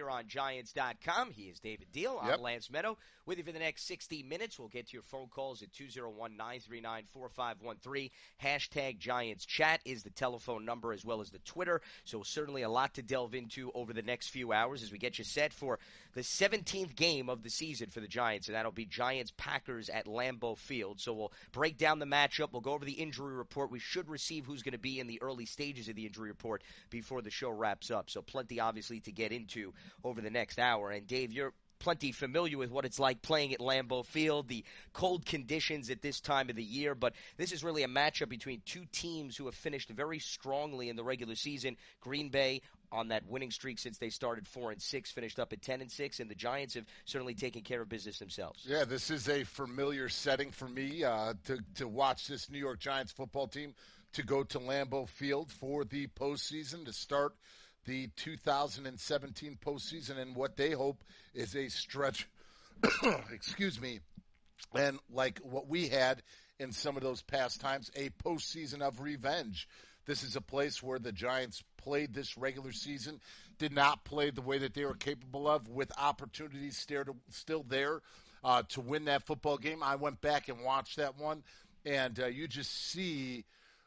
here on Giants.com. He is David Deal. I'm Lance Meadow. With you for the next 60 minutes. We'll get to your phone calls at 201-939-4513. Hashtag Giants Chat is the telephone number as well as the Twitter. So certainly a lot to delve into over the next few hours as we get you set for the 17th game of the season for the Giants, and that'll be Giants-Packers at Lambeau Field. So we'll break down the matchup. We'll go over the injury report. We should receive who's going to be in the early stages of the injury report before the show wraps up. So plenty, obviously, to get into over the next hour. And, Dave, you're plenty familiar with what it's like playing at Lambeau Field, the cold conditions at this time of the year, but this is really a matchup between two teams who have finished very strongly in the regular season. Green Bay on that winning streak since they started 4-6, finished up at 10-6, and the Giants have certainly taken care of business themselves. Yeah, this is a familiar setting for me to watch this New York Giants football team to go to Lambeau Field for the postseason to start the 2017 postseason and what they hope is a stretch, excuse me, and like what we had in some of those past times, a postseason of revenge. This is a place where the Giants played this regular season, did not play the way that they were capable of, with opportunities still there to win that football game. I went back and watched that one, and you just see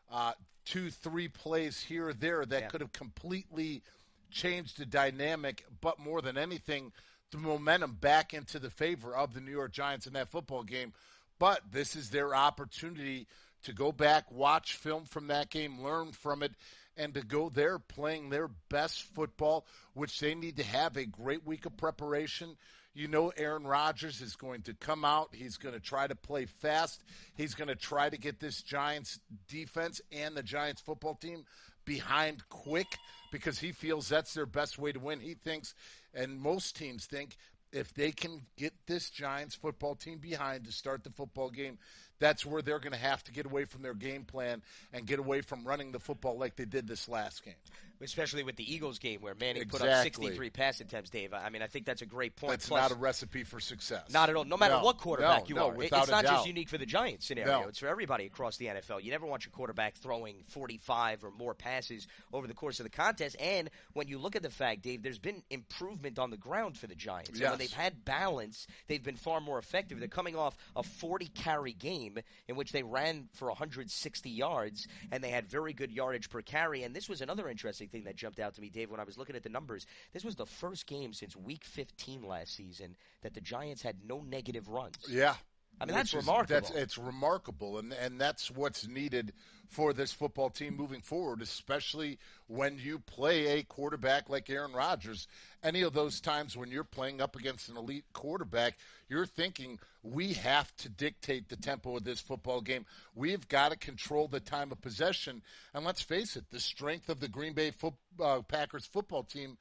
2-3 plays here or there that could have completely changed the dynamic, but more than anything, the momentum back into the favor of the New York Giants in that football game. But this is their opportunity to go back, watch film from that game, learn from it, and to go there playing their best football, which they need to have a great week of preparation. You know Aaron Rodgers is going to come out. He's going to try to play fast. He's going to try to get this Giants defense and the Giants football team behind quick because he feels that's their best way to win. He thinks, and most teams think, if they can get this Giants football team behind to start the football game, that's where they're going to have to get away from their game plan and get away from running the football like they did this last game. Especially with the Eagles game where Manning put up 63 pass attempts, Dave. I mean, I think that's a great point. That's not a recipe for success. Not at all. No matter what quarterback you are. It's not just unique for the Giants scenario. No. It's for everybody across the NFL. You never want your quarterback throwing 45 or more passes over the course of the contest. And when you look at the fact, Dave, there's been improvement on the ground for the Giants. Yes. And when they've had balance, they've been far more effective. They're coming off a 40-carry game in which they ran for 160 yards, and they had very good yardage per carry. And this was another interesting thing that jumped out to me, Dave, when I was looking at the numbers. This was the first game since Week 15 last season that the Giants had no negative runs. Yeah. I mean, that's remarkable. It's remarkable, and that's what's needed for this football team moving forward, especially when you play a quarterback like Aaron Rodgers. Any of those times when you're playing up against an elite quarterback, you're thinking, we have to dictate the tempo of this football game. We've got to control the time of possession. And let's face it, the strength of the Green Bay Packers football team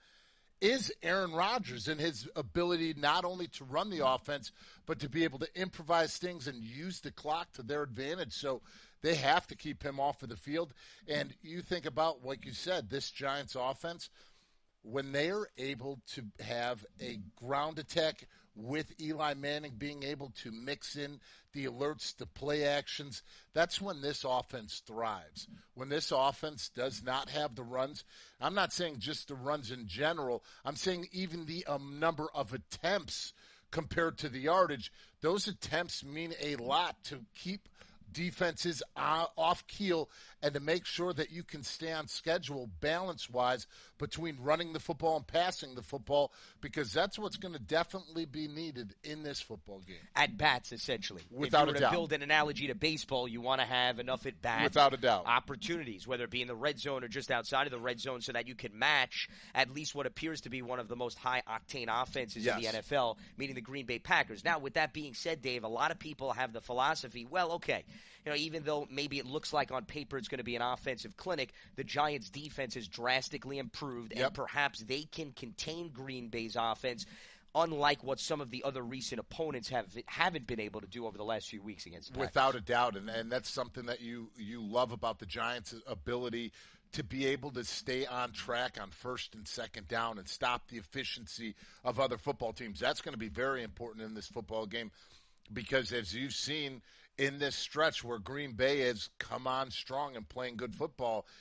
is Aaron Rodgers and his ability not only to run the offense, but to be able to improvise things and use the clock to their advantage. So they have to keep him off of the field. And you think about, like you said, this Giants offense, when they are able to have a ground attack with Eli Manning being able to mix in the alerts, the play actions, that's when this offense thrives. When this offense does not have the runs, I'm not saying just the runs in general, I'm saying even the number of attempts compared to the yardage, those attempts mean a lot to keep defenses off keel and to make sure that you can stay on schedule balance-wise between running the football and passing the football, because that's what's going to definitely be needed in this football game. At-bats, essentially. Without a doubt. If you were to build an analogy to baseball, you want to have enough at-bats. Without a doubt. Opportunities, whether it be in the red zone or just outside of the red zone, so that you can match at least what appears to be one of the most high-octane offenses in the NFL, meaning the Green Bay Packers. Now, with that being said, Dave, a lot of people have the philosophy, well, okay, even though maybe it looks like on paper it's going to be an offensive clinic, the Giants' defense has drastically improved, and perhaps they can contain Green Bay's offense, unlike what some of the other recent opponents haven't been able to do over the last few weeks against the Packers. Without a doubt, and that's something that you love about the Giants' ability to be able to stay on track on first and second down and stop the efficiency of other football teams. That's going to be very important in this football game, because as you've seen in this stretch where Green Bay has come on strong and playing good football,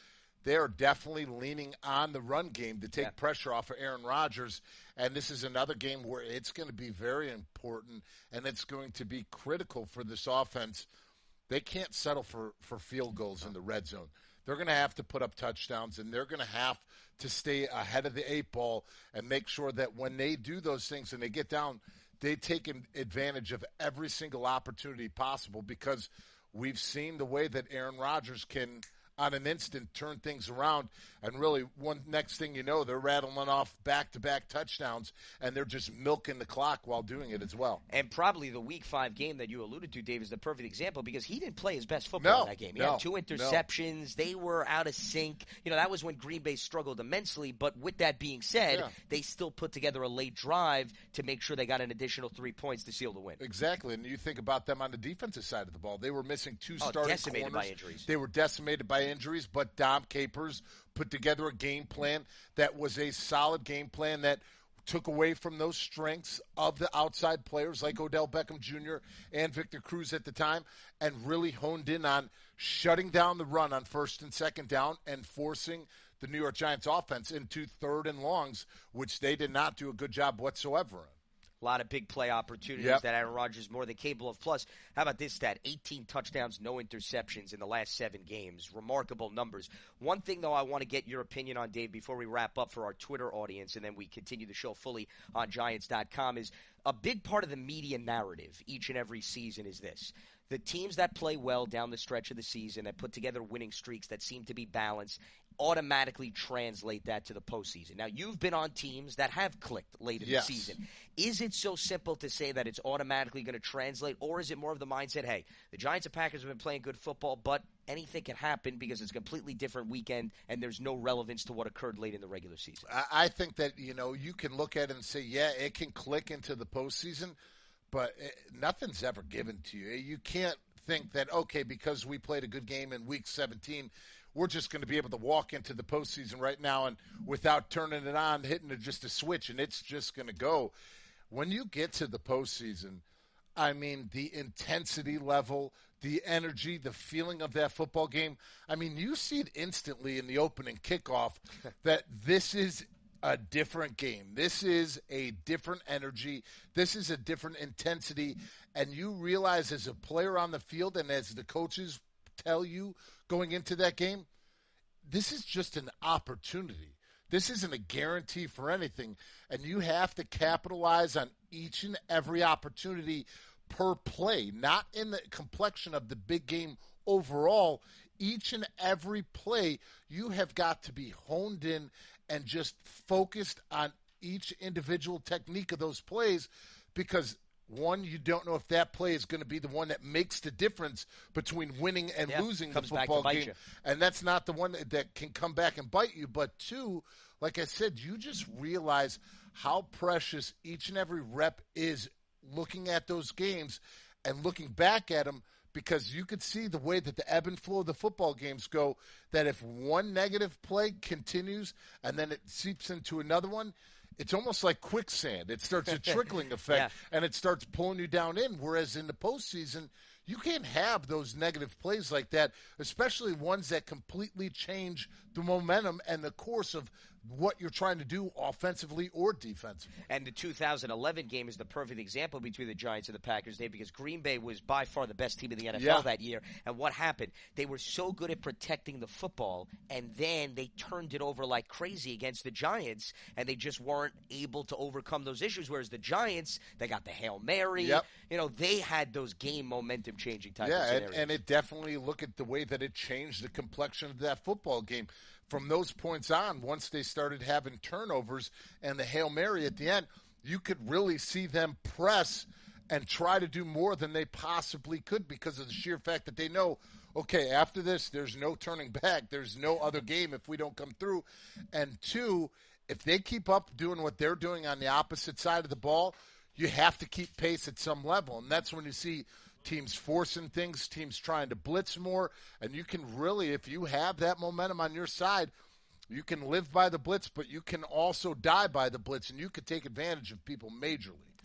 they're definitely leaning on the run game to take pressure off of Aaron Rodgers. And this is another game where it's going to be very important, and it's going to be critical for this offense. They can't settle for field goals in the red zone. They're going to have to put up touchdowns, and they're going to have to stay ahead of the 8 ball and make sure that when they do those things and they get down, they take advantage of every single opportunity possible, because we've seen the way that Aaron Rodgers can, on an instant, turn things around. And really, next thing you know, they're rattling off back-to-back touchdowns, and they're just milking the clock while doing it as well. And probably the Week 5 game that you alluded to, Dave, is the perfect example, because he didn't play his best football in that game. He had 2 interceptions. They were out of sync. That was when Green Bay struggled immensely. But with that being said, they still put together a late drive to make sure they got an additional 3 points to seal the win. Exactly. And you think about them on the defensive side of the ball. They were missing 2 starting decimated corners. By injuries. They were decimated by injuries, but Dom Capers put together a game plan that was a solid game plan that took away from those strengths of the outside players like Odell Beckham Jr. and Victor Cruz at the time, and really honed in on shutting down the run on 1st and 2nd down and forcing the New York Giants offense into 3rd and longs, which they did not do a good job whatsoever in. A lot of big play opportunities that Aaron Rodgers is more than capable of. Plus, how about this stat? 18 touchdowns, no interceptions in the last 7 games. Remarkable numbers. One thing, though, I want to get your opinion on, Dave, before we wrap up for our Twitter audience, and then we continue the show fully on Giants.com, is a big part of the media narrative each and every season is this. The teams that play well down the stretch of the season, that put together winning streaks that seem to be balanced, automatically translate that to the postseason. Now, you've been on teams that have clicked late in the season. Is it so simple to say that it's automatically going to translate, or is it more of the mindset, hey, the Giants and Packers have been playing good football, but anything can happen because it's a completely different weekend and there's no relevance to what occurred late in the regular season? I think that, you can look at it and say, it can click into the postseason, but nothing's ever given to you. You can't think that, okay, because we played a good game in Week 17, we're just going to be able to walk into the postseason right now and without turning it on, hitting just a switch, and it's just going to go. When you get to the postseason, I mean, the intensity level, the energy, the feeling of that football game, I mean, you see it instantly in the opening kickoff that this is a different game. This is a different energy. This is a different intensity. And you realize as a player on the field and as the coaches tell you going into that game, this is just an opportunity. This isn't a guarantee for anything. And you have to capitalize on each and every opportunity per play, not in the complexion of the big game overall. Each and every play, you have got to be honed in and just focused on each individual technique of those plays, because one, you don't know if that play is going to be the one that makes the difference between winning and losing the football game. And that's not the one that can come back and bite you. But two, like I said, you just realize how precious each and every rep is looking at those games and looking back at them, because you could see the way that the ebb and flow of the football games go, that if one negative play continues and then it seeps into another one, it's almost like quicksand. It starts a trickling effect, and it starts pulling you down in, whereas in the postseason, you can't have those negative plays like that, especially ones that completely change the momentum and the course of what you're trying to do offensively or defensively. And the 2011 game is the perfect example between the Giants and the Packers, Dave, because Green Bay was by far the best team in the NFL that year. And what happened? They were so good at protecting the football, and then they turned it over like crazy against the Giants, and they just weren't able to overcome those issues. Whereas the Giants, they got the Hail Mary. You know, they had those game momentum-changing type of scenarios. And it definitely, look at the way that it changed the complexion of that football game. From those points on, once they started having turnovers and the Hail Mary at the end, you could really see them press and try to do more than they possibly could, because of the sheer fact that they know, okay, after this, there's no turning back. There's no other game if we don't come through. And two, if they keep up doing what they're doing on the opposite side of the ball, you have to keep pace at some level. And that's when you see teams forcing things, teams trying to blitz more, and you can really, if you have that momentum on your side, you can live by the blitz, but you can also die by the blitz, and you can take advantage of people majorly.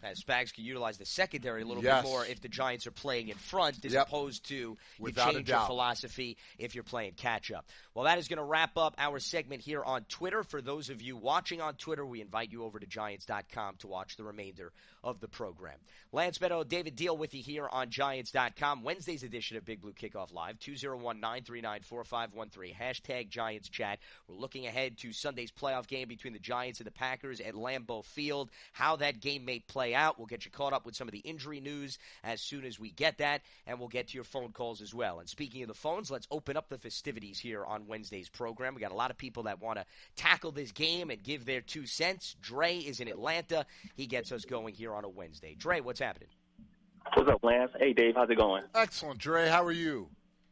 As Spags can utilize the secondary a little Yes. bit more if the Giants are playing in front as Yep. opposed to Without a you change your doubt. philosophy if you're playing catch-up. Well, that is going to wrap up our segment here on Twitter. For those of you watching on Twitter, we invite you over to Giants.com to watch the remainder of the program. Lance Meadow, David Deal with you here on Giants.com. Wednesday's edition of Big Blue Kickoff Live, 201-939-4513, hashtag Giants Chat. We're looking ahead to Sunday's playoff game between the Giants and the Packers at Lambeau Field, how that game may play out. We'll get you caught up with some of the injury news as soon as we get that, and we'll get to your phone calls as well. And speaking of the phones, let's open up the festivities here on Wednesday's program. We got a lot of people that want to tackle this game and give their 2 cents. Dre is in Atlanta. He gets us going here on a Wednesday. Dre, what's happening? What's up, Lance? Hey, Dave. How's it going? Excellent, Dre. How are you?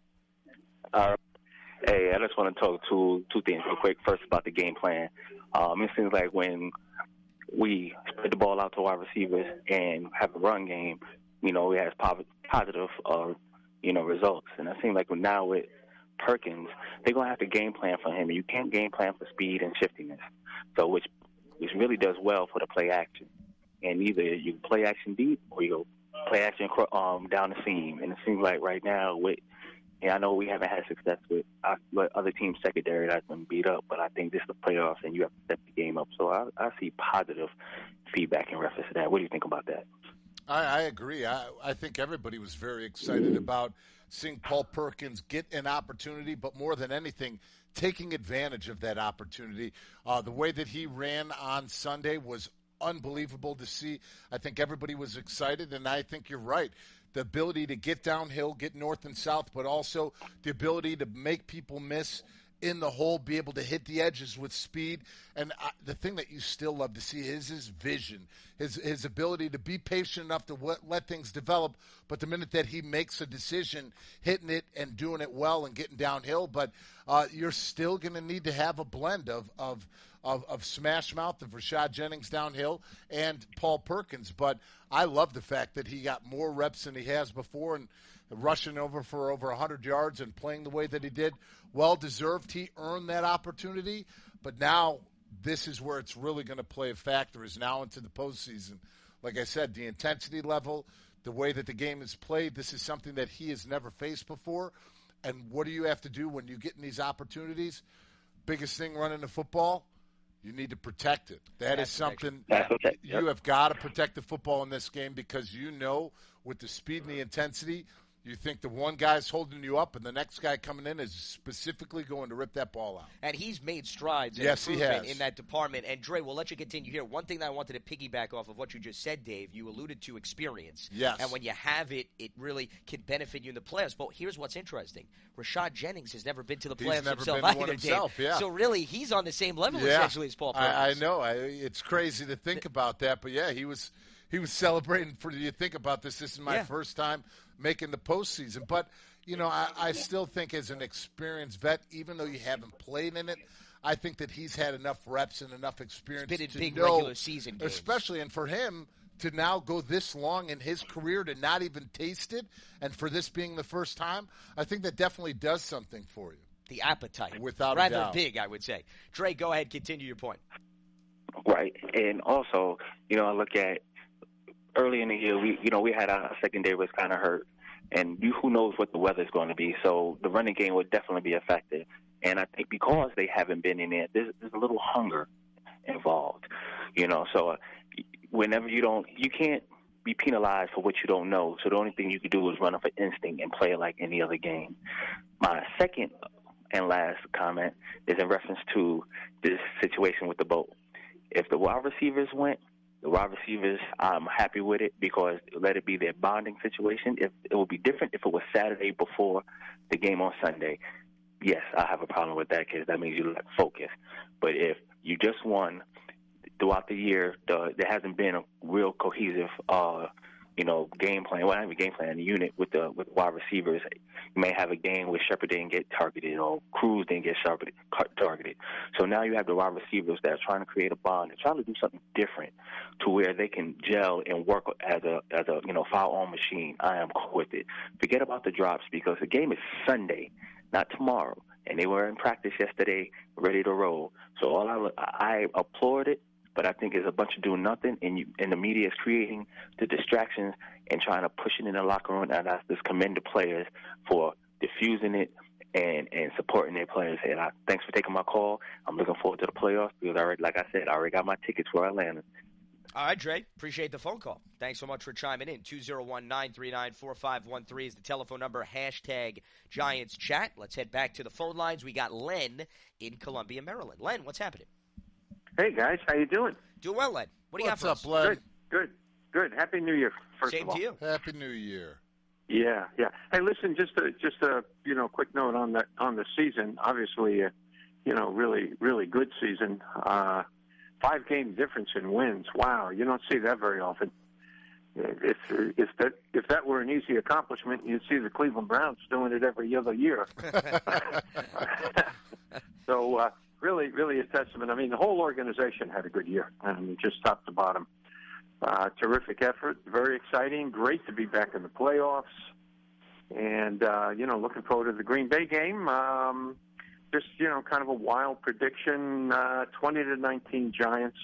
Hey, I just want to talk two things real quick. First, about the game plan. It seems like when we spread the ball out to our receivers and have a run game, it has positive, results. And it seems like now with Perkins, they're going to have to game plan for him. And you can't game plan for speed and shiftiness. So which really does well for the play action. And either you play action deep or you go play action down the seam. And it seems like right now I know we haven't had success with other teams' secondary that's been beat up, but I think this is the playoffs and you have to step the game up. So I see positive feedback in reference to that. What do you think about that? I agree. I think everybody was very excited about seeing Paul Perkins get an opportunity, but more than anything, taking advantage of that opportunity. The way that he ran on Sunday was unbelievable to see. I think everybody was excited, and I think you're right. The ability to get downhill, get north and south, but also the ability to make people miss in the hole, be able to hit the edges with speed. And the thing that you still love to see is his vision, his ability to be patient enough to let things develop. But the minute that he makes a decision, hitting it and doing it well and getting downhill, but you're still going to need to have a blend of Smash Mouth, of Rashad Jennings downhill, and Paul Perkins. But I love the fact that he got more reps than he has before and rushing over for over 100 yards and playing the way that he did. Well-deserved. He earned that opportunity. But now this is where it's really going to play a factor, is now into the postseason. Like I said, the intensity level, the way that the game is played, this is something that he has never faced before. And what do you have to do when you get in these opportunities? Biggest thing running the football, you need to protect it. That's something you have got to protect the football in this game, because with the speed and the intensity, you think the one guy's holding you up and the next guy coming in is specifically going to rip that ball out. And he's made strides in that department. And Dre, we'll let you continue here. One thing that I wanted to piggyback off of what you just said, Dave, you alluded to experience. Yes. And when you have it, it really can benefit you in the playoffs. But here's what's interesting. Rashad Jennings has never been to the playoffs himself either, Dave. Yeah. So really, he's on the same level essentially as Paul Perkins. I know. It's crazy to think about that. But, yeah, he was celebrating for you. Think about this. This is my first time making the postseason. But, I still think as an experienced vet, even though you haven't played in it, I think that he's had enough reps and enough experience to big know, regular season games. Especially, and for him to now go this long in his career to not even taste it, and for this being the first time, I think that definitely does something for you. The appetite. Without rather a doubt. big, I would say. Dre, go ahead. Continue your point. Right. And also, I look at early in the year, we had our secondary was kind of hurt. And who knows what the weather's going to be. So the running game would definitely be affected. And I think because they haven't been in it, there's a little hunger involved. So whenever you can't be penalized for what you don't know. So the only thing you can do is run off an instinct and play it like any other game. My second and last comment is in reference to this situation with the boat. If the wide receivers went, the wide receivers, I'm happy with it because let it be their bonding situation. It would be different if it was Saturday before the game on Sunday. Yes, I have a problem with that because that means you lack focus. But if you just won throughout the year, there hasn't been a real cohesive, game plan. Well, not even game plan, a unit with wide receivers. You may have a game where Shepard didn't get targeted or Cruz didn't get targeted. So now you have the wide receivers that are trying to create a bond. They're trying to do something different to where they can gel and work as a foul-on machine. I am cool with it. Forget about the drops because the game is Sunday, not tomorrow. And they were in practice yesterday, ready to roll. So I applaud it. But I think it's a bunch of doing nothing, and the media is creating the distractions and trying to push it in the locker room. And I just commend the players for diffusing it and supporting their players. And thanks for taking my call. I'm looking forward to the playoffs because like I said, I already got my tickets for Atlanta. All right, Dre. Appreciate the phone call. Thanks so much for chiming in. 201-939-4513 is the telephone number. Hashtag Giants Chat. Let's head back to the phone lines. We got Len in Columbia, Maryland. Len, what's happening? Hey, guys. How you doing? Doing well, Len. What do you got for us? What's up, Len? Good. Happy New Year, first Same of all. to you. Happy New Year. Yeah. Hey, listen, just a quick note on the season. Obviously, really, really good season. 5-game difference in wins. Wow, you don't see that very often. If that were an easy accomplishment, you'd see the Cleveland Browns doing it every other year. So really, really a testament. I mean, the whole organization had a good year, just top to bottom. Terrific effort, very exciting, great to be back in the playoffs, and looking forward to the Green Bay game. Just kind of a wild prediction: 20-19 Giants.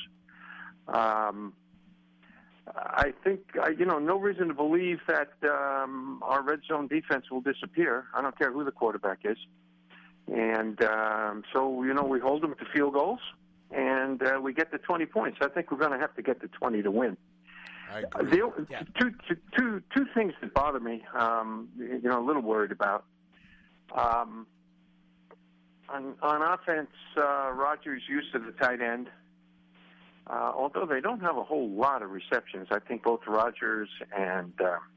I think no reason to believe that our red zone defense will disappear. I don't care who the quarterback is, and so we hold them to field goals, and we get to 20 points. I think we're going to have to get to 20 to win. I agree. Two things that bother me. A little worried about. On offense, Rodgers used to the tight end. Although they don't have a whole lot of receptions, I think both Rodgers and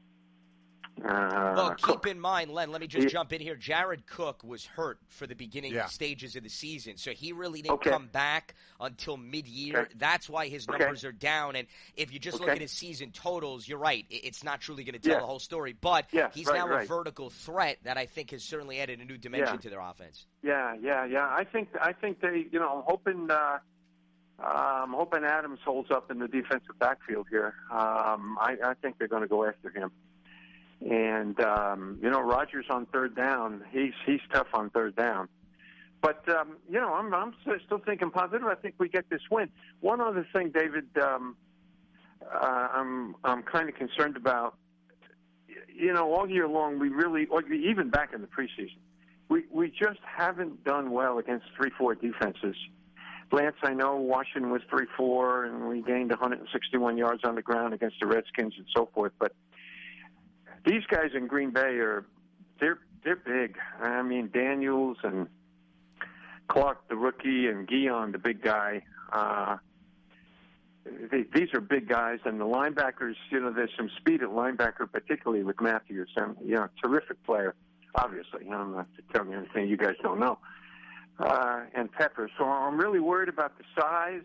well, Cook. keep in mind, Len, let me just jump in here. Jared Cook was hurt for the beginning stages of the season, so he really didn't come back until mid-year. Okay. That's why his numbers are down. And if you just look at his season totals, you're right. It's not truly going to tell the whole story. But he's now a vertical threat that I think has certainly added a new dimension to their offense. Yeah. I think they, I'm hoping Adams holds up in the defensive backfield here. I think they're going to go after him. And, Rodgers on third down, he's tough on third down. But, I'm still thinking positive. I think we get this win. One other thing, David, I'm kind of concerned about, all year long, we really, even back in the preseason, we just haven't done well against 3-4 defenses. Lance, I know Washington was 3-4, and we gained 161 yards on the ground against the Redskins and so forth. But these guys in Green Bay they're big. I mean, Daniels and Clark, the rookie, and Guion, the big guy. These are big guys, and the linebackers. There's some speed at linebacker, particularly with Matthews. And terrific player. Obviously, I don't have to tell you anything you guys don't know. And Pepper. So I'm really worried about the size.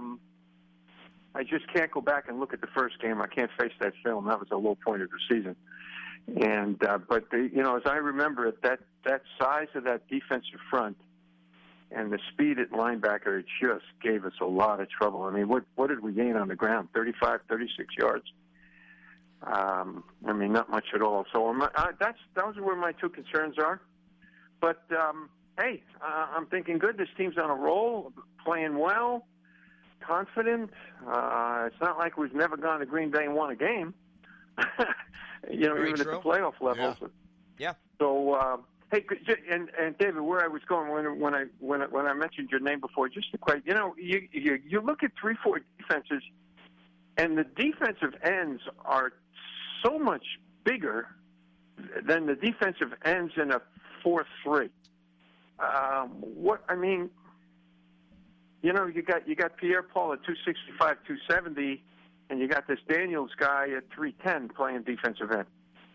I just can't go back and look at the first game. I can't face that film. That was a low point of the season. And but as I remember it, that size of that defensive front and the speed at linebacker, it just gave us a lot of trouble. I mean, what did we gain on the ground? 35, 36 yards. Not much at all. So those are where my two concerns are. But hey, I'm thinking good. This team's on a roll, playing well, confident. It's not like we've never gone to Green Bay and won a game. Very even true. at the playoff levels. Yeah. So, hey, and David, where I was going when I mentioned your name before, just a question. You look at 3-4 defenses, and the defensive ends are so much bigger than the defensive ends in a 4-3. You got Pierre-Paul at 265, 270, and you got this Daniels guy at 310 playing defensive end.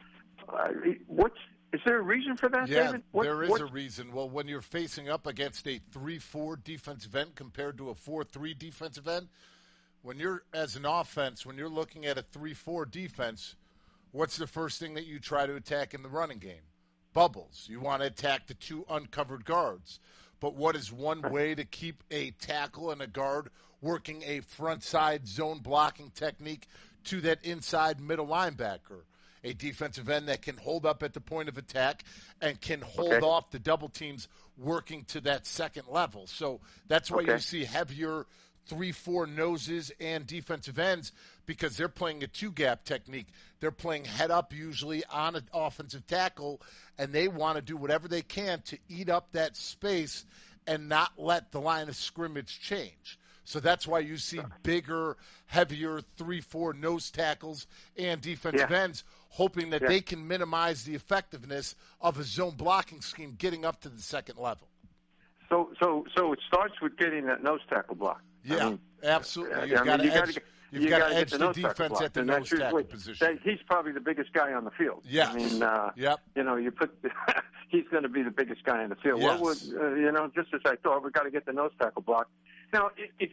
Is there a reason for that, David? There is a reason. Well, when you're facing up against a 3-4 defensive end compared to a 4-3 defensive end, when you're looking at a 3-4 defense, what's the first thing that you try to attack in the running game? Bubbles. You want to attack the two uncovered guards. But what is one way to keep a tackle and a guard working a front side zone blocking technique to that inside middle linebacker? A defensive end that can hold up at the point of attack and can hold off the double teams working to that second level. So that's why you see heavier 3-4 noses and defensive ends because they're playing a two-gap technique. They're playing head up usually on an offensive tackle, and they want to do whatever they can to eat up that space and not let the line of scrimmage change. So that's why you see bigger, heavier 3-4 nose tackles and defensive ends, hoping that they can minimize the effectiveness of a zone blocking scheme getting up to the second level. So it starts with getting that nose tackle block. Yeah, absolutely. You've got to edge the defense at the nose tackle position. He's probably the biggest guy on the field. Yes. I mean, you put he's going to be the biggest guy on the field. Yes. Just as I thought, we've got to get the nose tackle block. Now,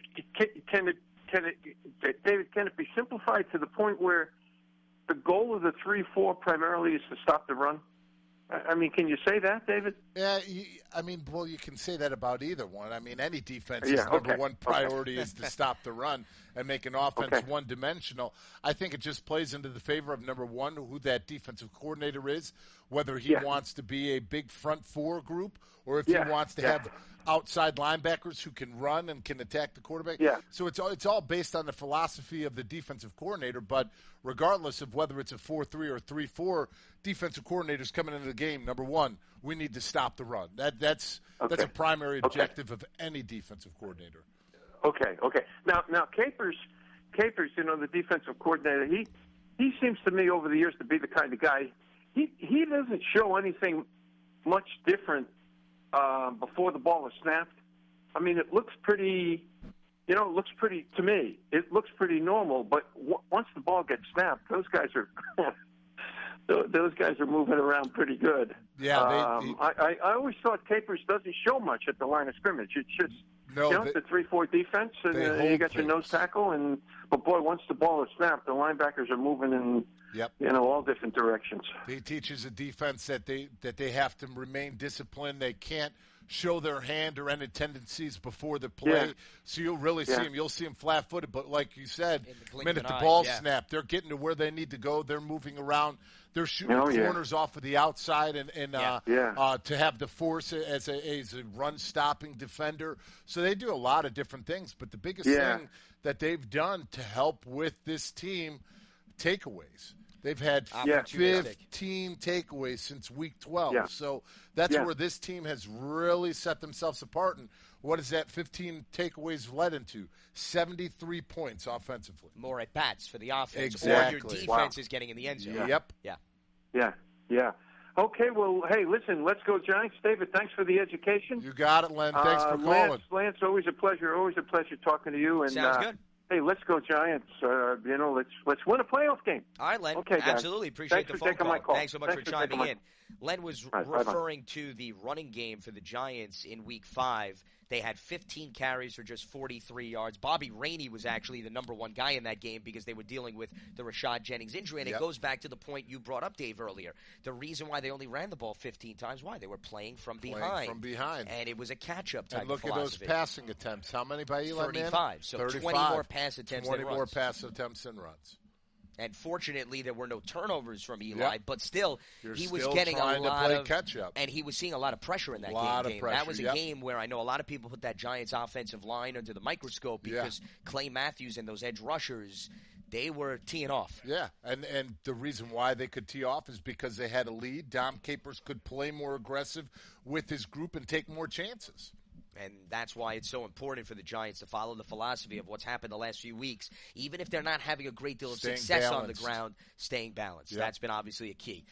David, can it be simplified to the point where the goal of the 3-4 primarily is to stop the run? I mean, can you say that, David? Yeah, you can say that about either one. I mean, any defense's number one priority is to stop the run and make an offense one-dimensional. I think it just plays into the favor of, number one, who that defensive coordinator is, whether he wants to be a big front four group or if he wants to have outside linebackers who can run and can attack the quarterback. Yeah. So it's all based on the philosophy of the defensive coordinator, but regardless of whether it's a 4-3 or 3-4, defensive coordinators coming into the game, number one, we need to stop the run. That's a primary objective of any defensive coordinator. Okay. Now Capers, the defensive coordinator, he seems to me over the years to be the kind of guy, he doesn't show anything much different before the ball is snapped. I mean, it looks pretty, to me, it looks pretty normal, but once the ball gets snapped, those guys are moving around pretty good. Yeah. I always thought Capers doesn't show much at the line of scrimmage. It's just, the 3-4 defense, and you got your nose tackle, but boy, once the ball is snapped, the linebackers are moving in all different directions. He teaches a defense that they have to remain disciplined. They can't show their hand or any tendencies before the play. Yeah. So you'll really see them. You'll see them flat-footed, but like you said, the minute the ball snapped, they're getting to where they need to go. They're moving around. They're shooting corners off of the outside and to have the force as a run-stopping defender. So they do a lot of different things. But the biggest thing that they've done to help with this team, takeaways. They've had 15 takeaways since week 12. Yeah. So that's where this team has really set themselves apart. And what has that 15 takeaways led into? 73 points offensively. More at bats for the offense. Exactly. Or your defense is getting in the end zone. Yep. Yeah. Okay, well, hey, listen, let's go Giants. David, thanks for the education. You got it, Len. Thanks for calling. Lance, always a pleasure talking to you. And, sounds good. Hey, let's go Giants. Let's win a playoff game. All right, Len. Okay, guys. Absolutely. Appreciate Thanks the for phone taking call. my call. Thanks so much for chiming in. Len was referring bye-bye. to the running game for the Giants in Week 5. They had 15 carries for just 43 yards. Bobby Rainey was actually the number one guy in that game because they were dealing with the Rashad Jennings injury. And it goes back to the point you brought up, Dave, earlier. The reason why they only ran the ball 15 times, why? They were playing from behind. And it was a catch-up type and look of philosophy. At those passing attempts. How many by Eli 35. Manning? So 35. 20 more pass attempts 20 than runs. more pass attempts than runs. And fortunately, there were no turnovers from Eli, but still, he was still getting a lot to play of catch up. And he was seeing a lot of pressure in that game. That was a game where I know a lot of people put that Giants offensive line under the microscope because Clay Matthews and those edge rushers, they were teeing off. Yeah, and the reason why they could tee off is because they had a lead. Dom Capers could play more aggressive with his group and take more chances. And that's why it's so important for the Giants to follow the philosophy of what's happened the last few weeks. Even if they're not having a great deal of success on the ground, staying balanced. That's been obviously a key.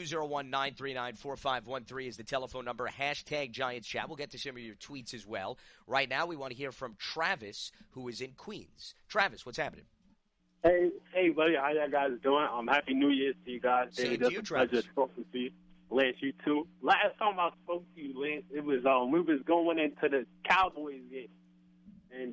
201-939-4513 is the telephone number. Hashtag Giants Chat. We'll get to some of your tweets as well. Right now, we want to hear from Travis, who is in Queens. Travis, what's happening? Hey, buddy. How y'all guys doing? Happy New Year to you guys. Same to you, Travis. Pleasure talking to you. Lance, you too. Last time I spoke to you, Lance, it was we was going into the Cowboys game, and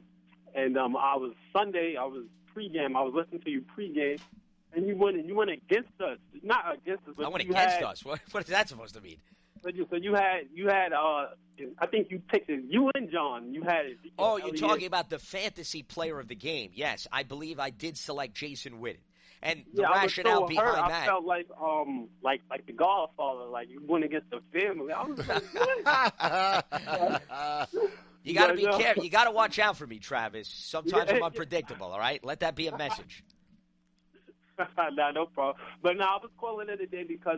I was Sunday. I was pregame. I was listening to you pregame, and you went against us. Not against us, but I went against us. What is that supposed to mean? So you had I think you picked it. You and John. You had it. Oh, you're talking about the fantasy player of the game. Yes, I believe I did select Jason Witten. And the Yeah, I was rationale so behind hurt. that. I felt like the Godfather, like you went against the family. I was like, what? You got to be Yeah, no. careful. You got to watch out for me, Travis. Sometimes I'm Yeah. unpredictable, all right? Let that be a message. Nah, no problem. But now I was calling it today because,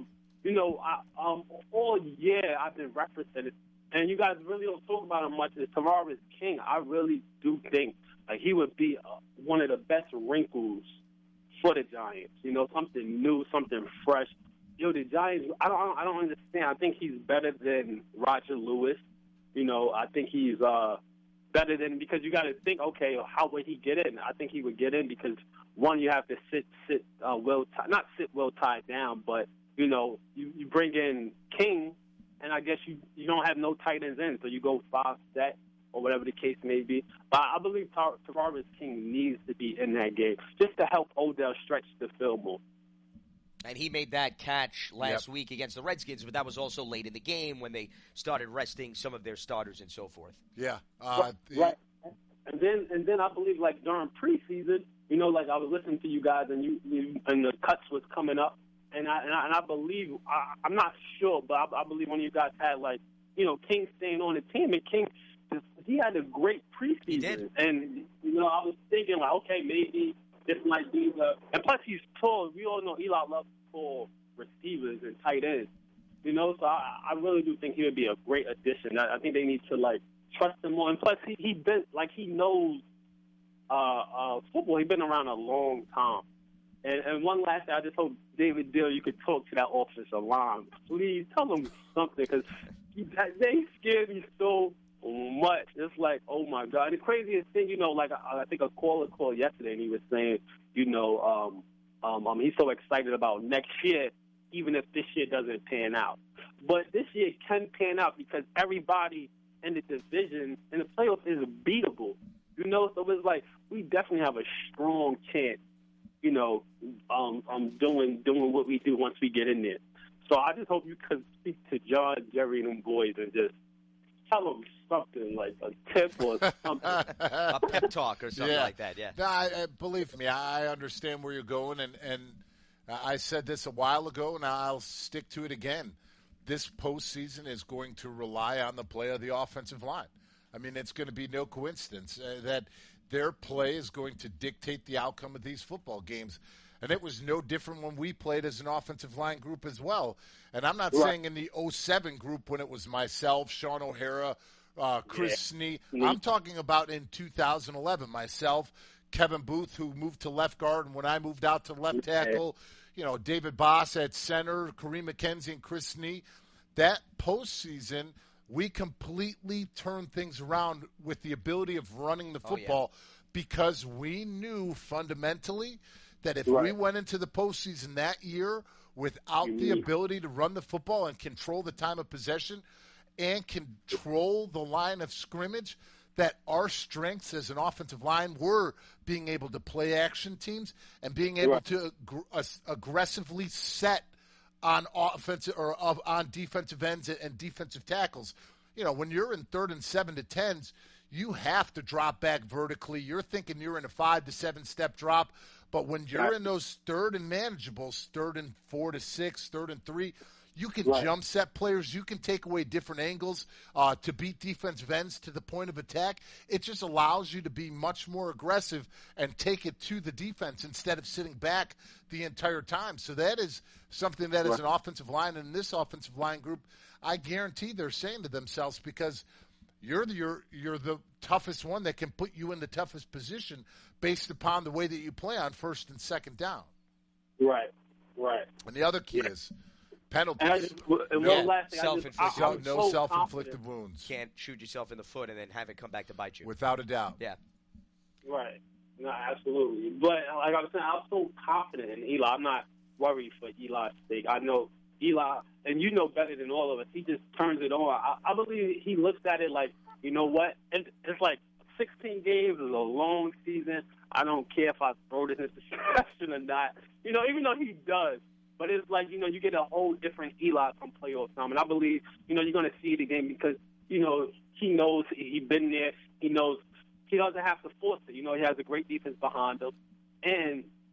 all year I've been referencing it, and you guys really don't talk about him much. Is Tavares King? I really do think like he would be one of the best wrinkles for the Giants. Something new, something fresh. The Giants. I don't understand. I think he's better than Roger Lewis. I think he's better than, because you got to think, okay, how would he get in? I think he would get in because, one, you have to not sit well tied down, but you bring in King, and I guess you don't have no tight ends in, so you go 5 set or whatever the case may be. But I believe Tavares King needs to be in that game just to help Odell stretch the field more. And he made that catch last week against the Redskins, but that was also late in the game when they started resting some of their starters and so forth. Yeah. Right. And then I believe, like, during preseason, like I was listening to you guys, and you and the cuts was coming up, and I believe, I'm not sure, but I believe one of you guys had, like, King staying on the team, and King, he had a great preseason. He did. And I was thinking, like, okay, maybe this might be and plus he's tall. We all know Eli loves tall receivers and tight ends. So I really do think he would be a great addition. I think they need to, like, trust him more. And plus, he knows football. He's been around a long time. And one last thing, I just hope, David Dill, you could talk to that offensive line. Please tell them something, because they scared me so much. It's like, oh my God. The craziest thing, like I think a caller called yesterday, and he was saying, he's so excited about next year, even if this year doesn't pan out. But this year can pan out because everybody in the division in the playoffs is beatable. So it's like we definitely have a strong chance, doing what we do once we get in there. So I just hope you could speak to John, Jerry, and them boys and just tell them something, like a tip or something. A pep talk or something like that, yeah. No, believe me, I understand where you're going, and I said this a while ago, and I'll stick to it again. This postseason is going to rely on the play of the offensive line. I mean, it's going to be no coincidence that their play is going to dictate the outcome of these football games. And it was no different when we played as an offensive line group as well. And I'm not saying in the 07 group when it was myself, Sean O'Hara, Chris Snee. I'm talking about in 2011, myself, Kevin Booth, who moved to left guard, and when I moved out to left tackle, David Boss at center, Kareem McKenzie, and Chris Snee. That postseason, we completely turned things around with the ability of running the football because we knew fundamentally that if we went into the postseason that year without the ability to run the football and control the time of possession and control the line of scrimmage, that our strengths as an offensive line were being able to play action teams and being able to aggressively set on offensive or on defensive ends and defensive tackles. When you're in 3rd and 7 to 10s, you have to drop back vertically. You're thinking you're in a 5 to 7 step drop, but when you're in those 3rd and manageables, 3rd and 4 to 6, 3rd and 3, you can jump set players. You can take away different angles to beat defensive ends to the point of attack. It just allows you to be much more aggressive and take it to the defense instead of sitting back the entire time. So that is something that is an offensive line. And in this offensive line group, I guarantee they're saying to themselves, because you're the toughest one that can put you in the toughest position based upon the way that you play on 1st and 2nd down. Right. And the other key is penalties. And one last thing, no self-inflicted wounds. Can't shoot yourself in the foot and then have it come back to bite you. Without a doubt. Yeah. Right. No, absolutely. But like I was saying, I was so confident in Eli. I'm not worried for Eli's sake. I know Eli, and you know better than all of us, he just turns it on. I believe he looks at it like, you know what? And it's like 16 games is a long season. I don't care if I throw this into discussion or not. Even though he does. But it's like, you get a whole different Eli from playoff time. And I believe, you're going to see it again because, he knows he's been there. He knows he doesn't have to force it. He has a great defense behind him. And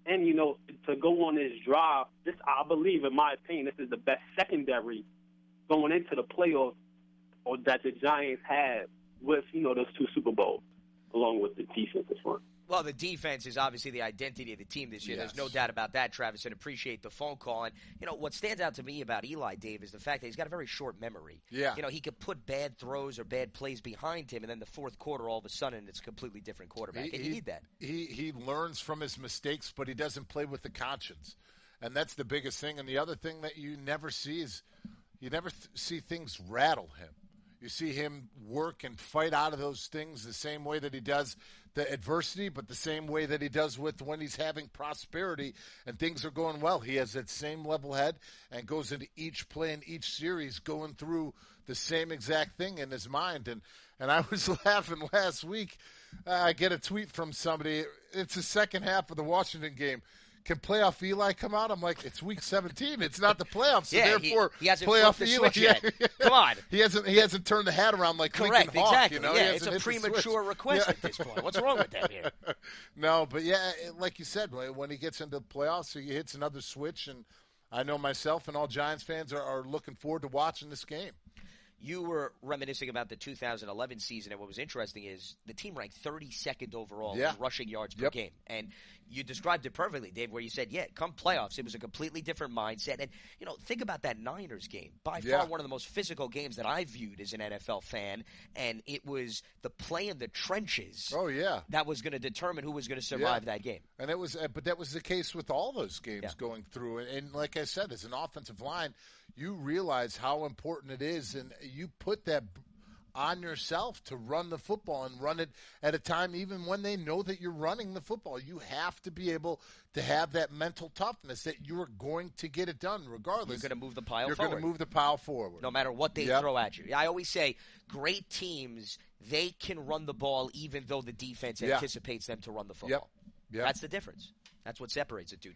And, to go on this drive, I believe, in my opinion, this is the best secondary going into the playoffs or that the Giants have with, those 2 Super Bowls, along with the defensive front. Well, the defense is obviously the identity of the team this year. Yes. There's no doubt about that, Travis, and appreciate the phone call. And, what stands out to me about Eli, Dave, is the fact that he's got a very short memory. Yeah. He could put bad throws or bad plays behind him, and then the fourth quarter, all of a sudden, it's a completely different quarterback. And you need that. He learns from his mistakes, but he doesn't play with the conscience. And that's the biggest thing. And the other thing that you never see is you never see things rattle him. You see him work and fight out of those things the same way that he does the adversity, but the same way that he does with when he's having prosperity and things are going well. He has that same level head and goes into each play and each series going through the same exact thing in his mind. And I was laughing last week. I get a tweet from somebody. It's the second half of the Washington game. Can playoff Eli come out? I'm like, it's week 17. It's not the playoffs. So Yeah, therefore, he hasn't playoff flipped the Eli. switch yet. Come on. He hasn't turned the hat around like Correct, Lincoln Hawk, exactly. He Yeah, it's hasn't a hit the premature switch. request at this point. What's wrong with that here? No, but yeah, like you said, when he gets into the playoffs, he hits another switch, and I know myself and all Giants fans are looking forward to watching this game. You were reminiscing about the 2011 season, and what was interesting is the team ranked 32nd overall in rushing yards per game. And you described it perfectly, Dave, where you said, come playoffs, it was a completely different mindset. And, think about that Niners game. By far one of the most physical games that I viewed as an NFL fan, and it was the play in the trenches that was going to determine who was going to survive that game. And it was, but that was the case with all those games going through. And like I said, as an offensive line, you realize how important it is, and you put that on yourself to run the football and run it at a time even when they know that you're running the football. You have to be able to have that mental toughness that you are going to get it done regardless. You're going to move the pile You're forward. going to move the pile forward. No matter what they throw at you. I always say great teams, they can run the ball even though the defense anticipates them to run the football. Yep. That's the difference. That's what separates it two.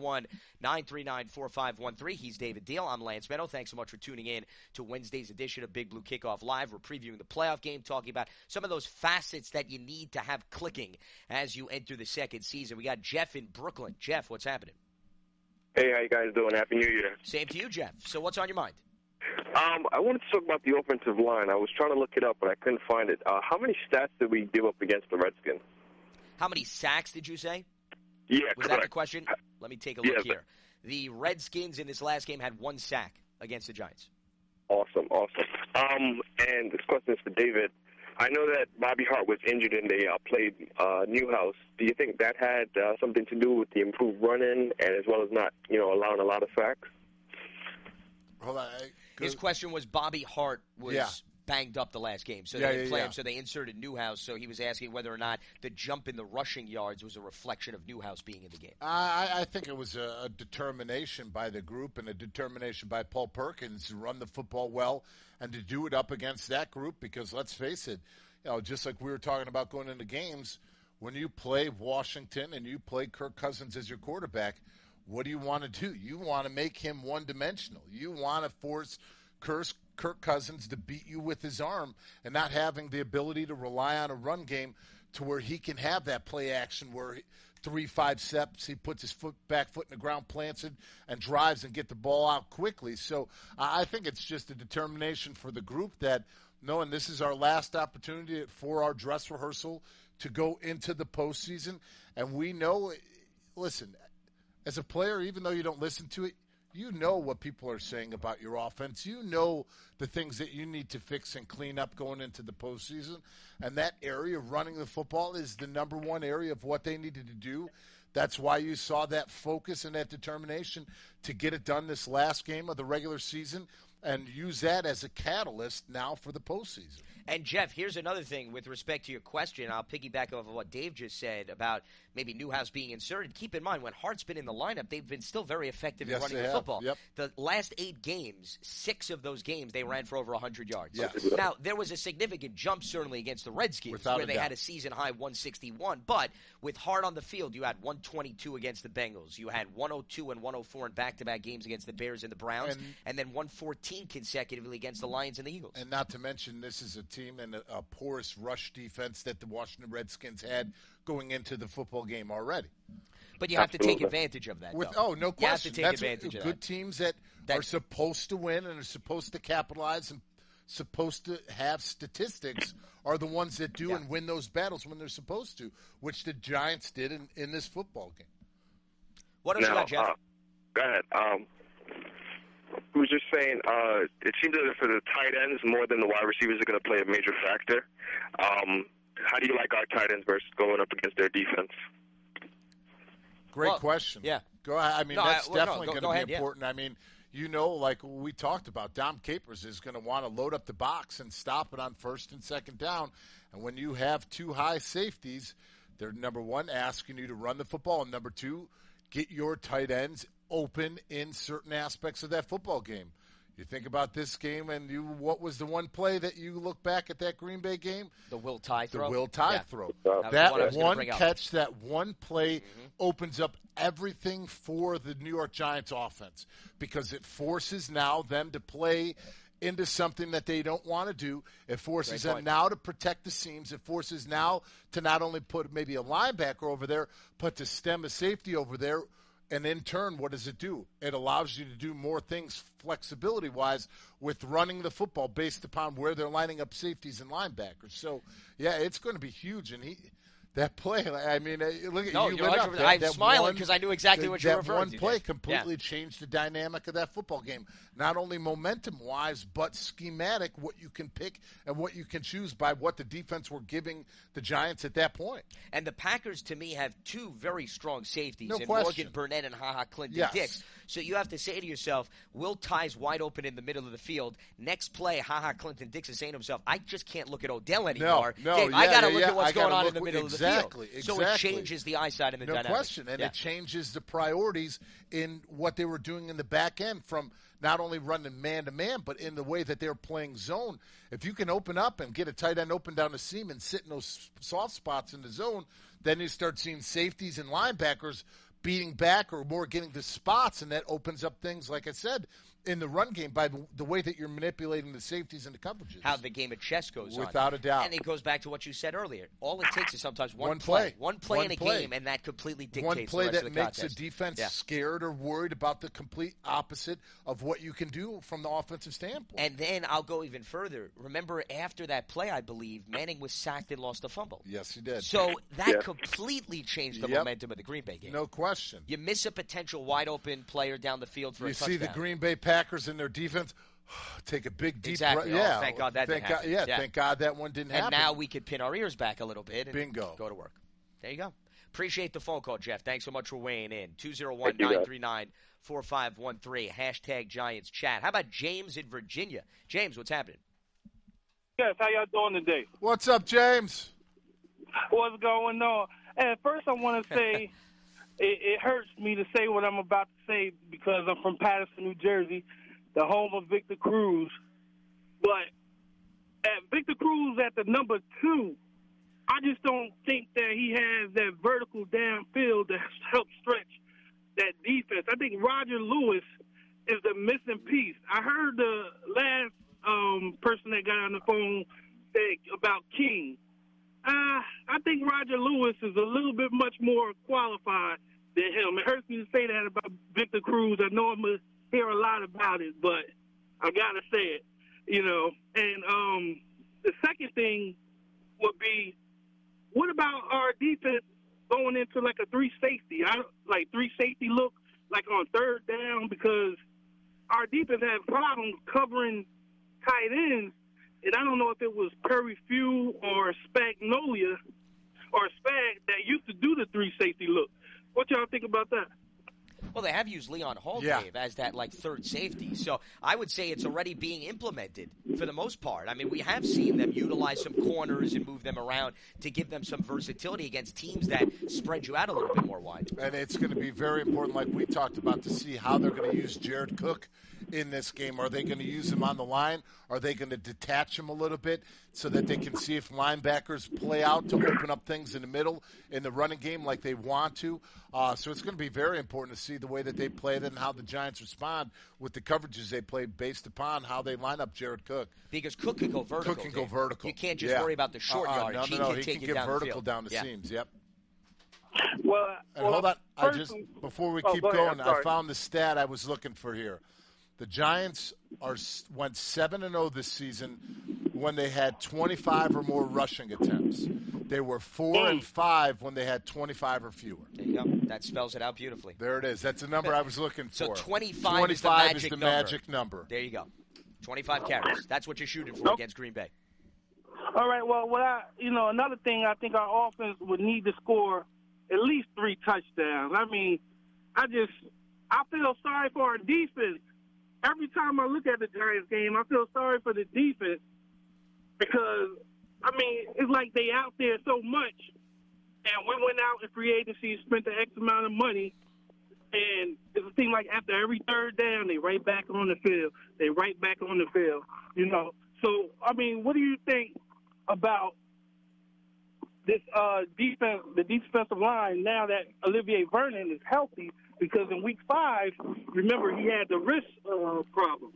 201-939-4513. He's David Deal. I'm Lance Meadow. Thanks so much for tuning in to Wednesday's edition of Big Blue Kickoff Live. We're previewing the playoff game, talking about some of those facets that you need to have clicking as you enter the second season. We got Jeff in Brooklyn. Jeff, what's happening? Hey, how you guys doing? Happy New Year. Same to you, Jeff. So what's on your mind? I wanted to talk about the offensive line. I was trying to look it up, but I couldn't find it. How many stats did we give up against the Redskins? How many sacks did you say? Yeah, Was correct. that the question? Let me take a look here. The Redskins in this last game had 1 sack against the Giants. Awesome. And this question is for David. I know that Bobby Hart was injured and they played Newhouse. Do you think that had something to do with the improved run-in and as well as not, allowing a lot of sacks? Hold on. His question was Bobby Hart was banged up the last game, so they didn't play him, so they inserted Newhouse, so he was asking whether or not the jump in the rushing yards was a reflection of Newhouse being in the game. I think it was a determination by the group and a determination by Paul Perkins to run the football well and to do it up against that group because, let's face it, just like we were talking about going into games, when you play Washington and you play Kirk Cousins as your quarterback, what do you want to do? You want to make him one-dimensional. You want to force Kirk Cousins to beat you with his arm and not having the ability to rely on a run game to where he can have that play action where 3-5 steps, he puts his back foot in the ground, plants it, and drives and get the ball out quickly. So I think it's just a determination for the group that knowing this is our last opportunity for our dress rehearsal to go into the postseason. And we know, listen, as a player, even though you don't listen to it, you know what people are saying about your offense. You know the things that you need to fix and clean up going into the postseason. And that area of running the football is the number one area of what they needed to do. That's why you saw that focus and that determination to get it done this last game of the regular season and use that as a catalyst now for the postseason. And, Jeff, here's another thing with respect to your question. I'll piggyback off of what Dave just said about maybe Newhouse being inserted. Keep in mind, when Hart's been in the lineup, they've been still very effective in running the football. Yep. The last 8 games, 6 of those games, they ran for over 100 yards. Yes. Now, there was a significant jump, certainly, against the Redskins, where they had a season-high 161. But with Hart on the field, you had 122 against the Bengals. You had 102 and 104 in back-to-back games against the Bears and the Browns, and then 114 consecutively against the Lions and the Eagles. And not to mention, this is a team and a porous rush defense that the Washington Redskins had going into the football game already. But you have to take Absolutely. advantage of that. No You question. have to take That's advantage of good that. teams that are supposed to win and are supposed to capitalize and supposed to have statistics are the ones that do and win those battles when they're supposed to, which the Giants did in this football game. What else you got, Jeff? Go ahead. I was just saying, it seems that for the tight ends, more than the wide receivers are going to play a major factor. How do you like our tight ends versus going up against their defense? Great question. Yeah. Go ahead. I mean, that's definitely going to ahead, be important. I mean, like we talked about, Dom Capers is going to want to load up the box and stop it on first and second down. And when you have two high safeties, they're, number one, asking you to run the football, and number two, get your tight ends open in certain aspects of that football game. You think about this game, and what was the one play that you look back at that Green Bay game? The Will Tye throw. The Will Tye throw. That one catch, that one play opens up everything for the New York Giants offense because it forces now them to play into something that they don't want to do. It forces them now to protect the seams. It forces now to not only put maybe a linebacker over there, but to stem a safety over there. And in turn, what does it do? It allows you to do more things flexibility-wise with running the football based upon where they're lining up safeties and linebackers. So, yeah, it's going to be huge. And that play, I mean, look at you. I'm smiling because I knew exactly what you were referring to. That one play completely changed the dynamic of that football game. Not only momentum-wise, but schematic, what you can pick and what you can choose by what the defense were giving the Giants at that point. And the Packers, to me, have two very strong safeties in question. Morgan Burnett and HaHa Clinton-Dix. So you have to say to yourself, Will Tye's wide open in the middle of the field. Next play, HaHa Clinton-Dix is saying to himself, I just can't look at Odell anymore. I got to look at what's going on in the middle of the field. So it changes the eyesight and the dynamic. No question. And it changes the priorities in what they were doing in the back end from not only running man-to-man, but in the way that they're playing zone. If you can open up and get a tight end open down the seam and sit in those soft spots in the zone, then you start seeing safeties and linebackers beating back or more getting the spots, and that opens up things, like I said, in the run game by the way that you're manipulating the safeties and the coverages. How the game of chess goes on. Without a doubt. And it goes back to what you said earlier. All it takes is sometimes one play. One play in a game, and that completely dictates one play the rest that of the makes contest. a defense scared or worried about the complete opposite of what you can do from the offensive standpoint. And then I'll go even further. Remember, after that play, I believe, Manning was sacked and lost a fumble. Yes, he did. So that completely changed the momentum of the Green Bay game. No question. You miss a potential wide-open player down the field for a touchdown. You see the Green Bay Packers and their defense take a big, deep breath. Yeah, thank God that didn't happen. Thank God that one didn't happen. And now we could pin our ears back a little bit and Bingo. Go to work. There you go. Appreciate the phone call, Jeff. Thanks so much for weighing in. 201-939-4513. Hashtag Giants Chat. How about James in Virginia? James, what's happening? Yes, how y'all doing today? What's up, James? What's going on? And first I want to say it hurts me to say what I'm about to say because I'm from Patterson, New Jersey, the home of Victor Cruz. But at Victor Cruz at the number 2, I just don't think that he has that vertical downfield to help stretch that defense. I think Roger Lewis is the missing piece. I heard the last person that got on the phone say about King. I think Roger Lewis is a little bit much more qualified than him. It hurts me to say that about Victor Cruz. I know I'm going to hear a lot about it, but I got to say it, you know. And the second thing would be, what about our defense going into like a 3-safety? Like 3-safety look, like on third down, because our defense had problems covering tight ends. And I don't know if it was Perry Few or Spagnolia or Spag that used to do the 3-safety look. What y'all think about that? Well, they have used Leon Hargrave as that, like, third safety. So I would say it's already being implemented for the most part. I mean, we have seen them utilize some corners and move them around to give them some versatility against teams that spread you out a little bit more wide. And it's going to be very important, like we talked about, to see how they're going to use Jared Cook in this game. Are they going to use him on the line? Are they going to detach him a little bit so that they can see if linebackers play out to open up things in the middle in the running game like they want to? So it's going to be very important to see the way that they play it and how the Giants respond with the coverages they play based upon how they line up Jared Cook. Because Cook can go vertical. Cook can go vertical. You can't just worry about the short yardage. No, he take can it get down vertical the down the seams. Yep. Hold on. Before we keep going, I found the stat I was looking for here. The Giants went 7-0 this season when they had 25 or more rushing attempts. They were 4-5 when they had 25 or fewer. There you go. That spells it out beautifully. There it is. That's the number I was looking for. So 25 is the magic number. There you go. 25 carries. That's what you're shooting for against Green Bay. All right. Well, another thing I think our offense would need to score at least 3 touchdowns. I mean, I feel sorry for our defense. Every time I look at the Giants game, I feel sorry for the defense because, it's like they out there so much. And we went out in free agency, spent the X amount of money, and it seems like after every third down, they right back on the field. So, what do you think about this defense, the defensive line, now that Olivier Vernon is healthy? Because in week 5, remember, he had the wrist problem.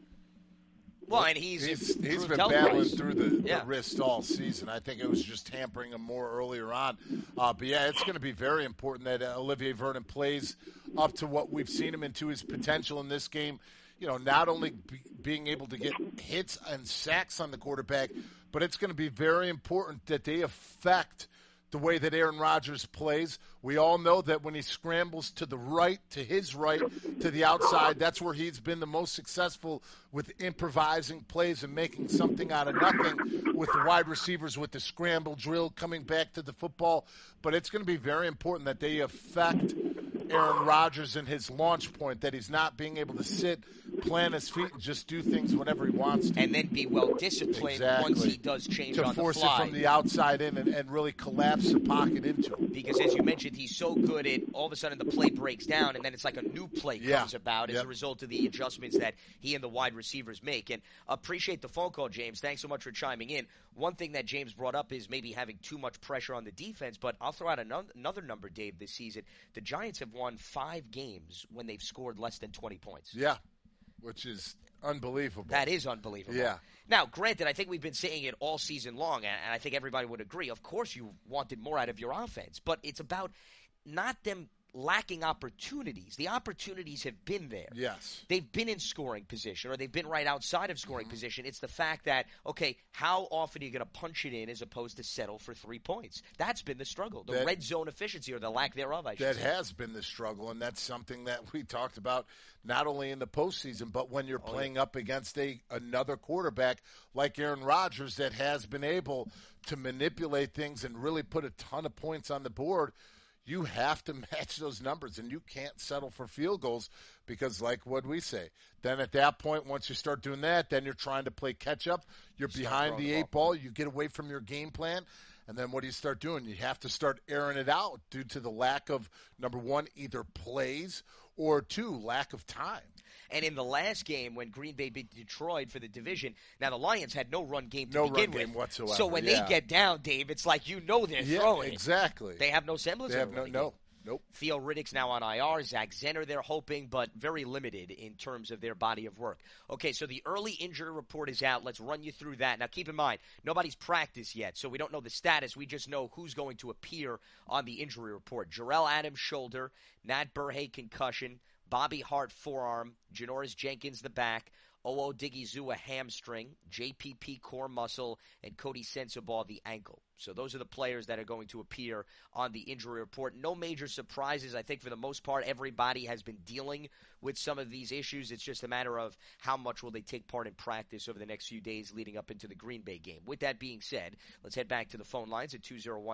Well, and he's been battling through the wrist all season. I think it was just hampering him more earlier on. But, it's going to be very important that Olivier Vernon plays up to what we've seen him into his potential in this game. Not only being able to get hits and sacks on the quarterback, but it's going to be very important that they affect the way that Aaron Rodgers plays. We all know that when he scrambles to the right, to his right, to the outside, that's where he's been the most successful with improvising plays and making something out of nothing with the wide receivers with the scramble drill coming back to the football. But it's going to be very important that they affect Aaron Rodgers in his launch point, that he's not being able to sit, plant his feet, and just do things whenever he wants to. And then be well-disciplined once he does change on the fly. To force it from the outside in and really collapse the pocket into him. Because as you mentioned, he's so good at all of a sudden the play breaks down, and then it's like a new play comes about as a result of the adjustments that he and the wide receivers make. And appreciate the phone call, James. Thanks so much for chiming in. One thing that James brought up is maybe having too much pressure on the defense, but I'll throw out another number, Dave, this season. The Giants have won 5 games when they've scored less than 20 points. Yeah, which is unbelievable. That is unbelievable. Yeah. Now, granted, I think we've been saying it all season long, and I think everybody would agree. Of course you wanted more out of your offense, but it's about not them lacking opportunities. The opportunities have been there. Yes. They've been in scoring position, or they've been right outside of scoring position. It's the fact that, okay, how often are you going to punch it in as opposed to settle for 3 points? That's been the struggle. The red zone efficiency, or the lack thereof, I should say. That has been the struggle, and that's something that we talked about not only in the postseason, but when you're playing up against another quarterback like Aaron Rodgers that has been able to manipulate things and really put a ton of points on the board. You have to match those numbers, and you can't settle for field goals because, like what we say, then at that point, once you start doing that, then you're trying to play catch-up. You're behind the 8 ball. You get away from your game plan, and then what do you start doing? You have to start airing it out due to the lack of, number 1, either plays, or 2, lack of time. And in the last game when Green Bay beat Detroit for the division, now the Lions had no run game to begin with. No run game whatsoever. So when they get down, Dave, it's like they're throwing. Exactly. They have no semblance of a running game. Nope. Theo Riddick's now on IR. Zach Zenner, they're hoping, but very limited in terms of their body of work. Okay, so the early injury report is out. Let's run you through that. Now, keep in mind, nobody's practiced yet, so we don't know the status. We just know who's going to appear on the injury report. Jarrell Adams, shoulder. Nat Burhay, concussion. Bobby Hart, forearm. Janoris Jenkins, the back. Oo Digizua, hamstring. JPP, core muscle. And Cody Sensabaugh, the ankle. So those are the players that are going to appear on the injury report. No major surprises. I think for the most part, everybody has been dealing with some of these issues. It's just a matter of how much will they take part in practice over the next few days leading up into the Green Bay game. With that being said, let's head back to the phone lines at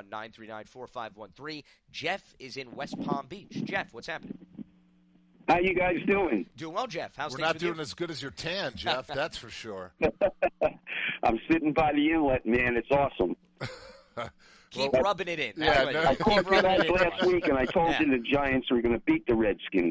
201-939-4513. Jeff is in West Palm Beach. Jeff, what's happening? How you guys doing? Doing well, Jeff. How's We're things not with doing you? as good as your tan, Jeff. That's for sure. I'm sitting by the inlet, man. It's awesome. Keep rubbing it in. Yeah, That's no. I called you guys last week, and I told you the Giants were going to beat the Redskins.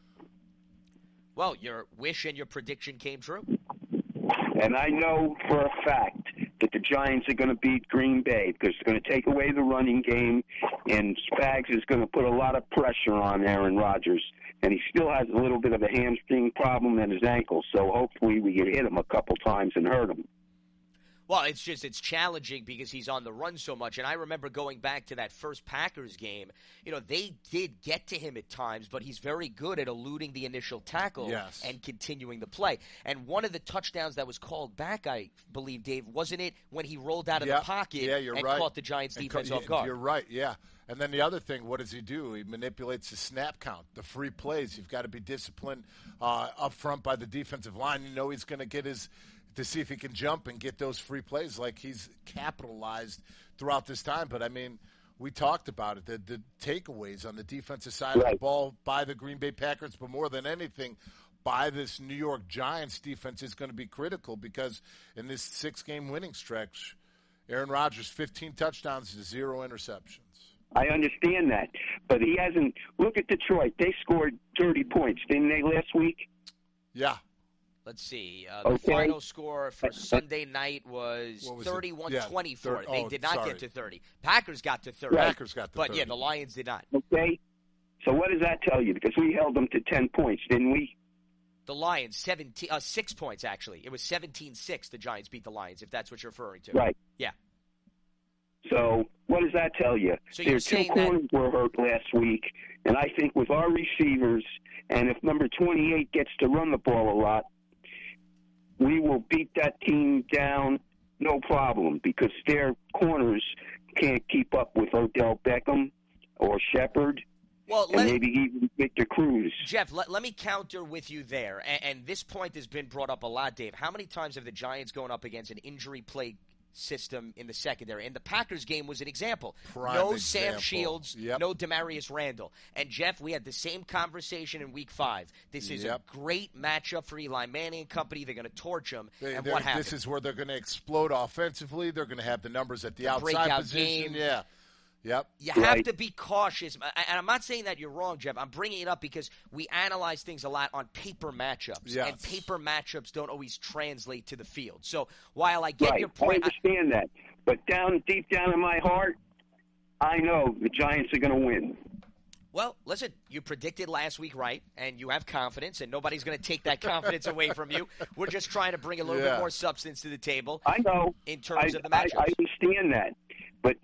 Well, your wish and your prediction came true. And I know for a fact that the Giants are going to beat Green Bay because it's going to take away the running game, and Spags is going to put a lot of pressure on Aaron Rodgers. And he still has a little bit of a hamstring problem in his ankle, so hopefully we can hit him a couple times and hurt him. Well, it's challenging because he's on the run so much. And I remember going back to that first Packers game, they did get to him at times, but he's very good at eluding the initial tackle and continuing the play. And one of the touchdowns that was called back, I believe, Dave, wasn't it when he rolled out of the pocket and caught the Giants defense off guard? You're right, yeah. And then the other thing, what does he do? He manipulates the snap count, the free plays. You've got to be disciplined up front by the defensive line. You know he's going to get to see if he can jump and get those free plays like he's capitalized throughout this time. But, I mean, we talked about it, the takeaways on the defensive side of the ball by the Green Bay Packers, but more than anything, by this New York Giants defense is going to be critical because in this 6-game winning stretch, Aaron Rodgers, 15 touchdowns to 0 interceptions. I understand that, but he hasn't. Look at Detroit. They scored 30 points, didn't they, last week? Yeah. Let's see. The final score for Sunday night was 31-24. They did not get to 30. Packers got to 30. Packers got to 30. But, yeah, the Lions did not. Okay. So what does that tell you? Because we held them to 10 points, didn't we? The Lions, 6 points, actually. It was 17-6 the Giants beat the Lions, if that's what you're referring to. Right. Yeah. So what does that tell you? So Their two corners were hurt last week, and I think with our receivers, and if number 28 gets to run the ball a lot, we will beat that team down no problem because their corners can't keep up with Odell Beckham or Shepard. Well, and maybe even Victor Cruz. Jeff, let me counter with you there. And this point has been brought up a lot, Dave. How many times have the Giants gone up against an injury-plagued system in the secondary? And the Packers game was an example. Sam Shields, no Demarius Randall. And, Jeff, we had the same conversation in Week 5. This is a great matchup for Eli Manning and company. They're going to torch him. And what happened? This is where they're going to explode offensively. They're going to have the numbers at the outside position. Game. Yeah. Yep. You have to be cautious. And I'm not saying that you're wrong, Jeff. I'm bringing it up because we analyze things a lot on paper matchups. Yes. And paper matchups don't always translate to the field. So while I get your point. I understand that. But deep down in my heart, I know the Giants are going to win. Well, listen, you predicted last week right, and you have confidence, and nobody's going to take that confidence away from you. We're just trying to bring a little bit more substance to the table. I know. In terms of the matchups. I understand that. But,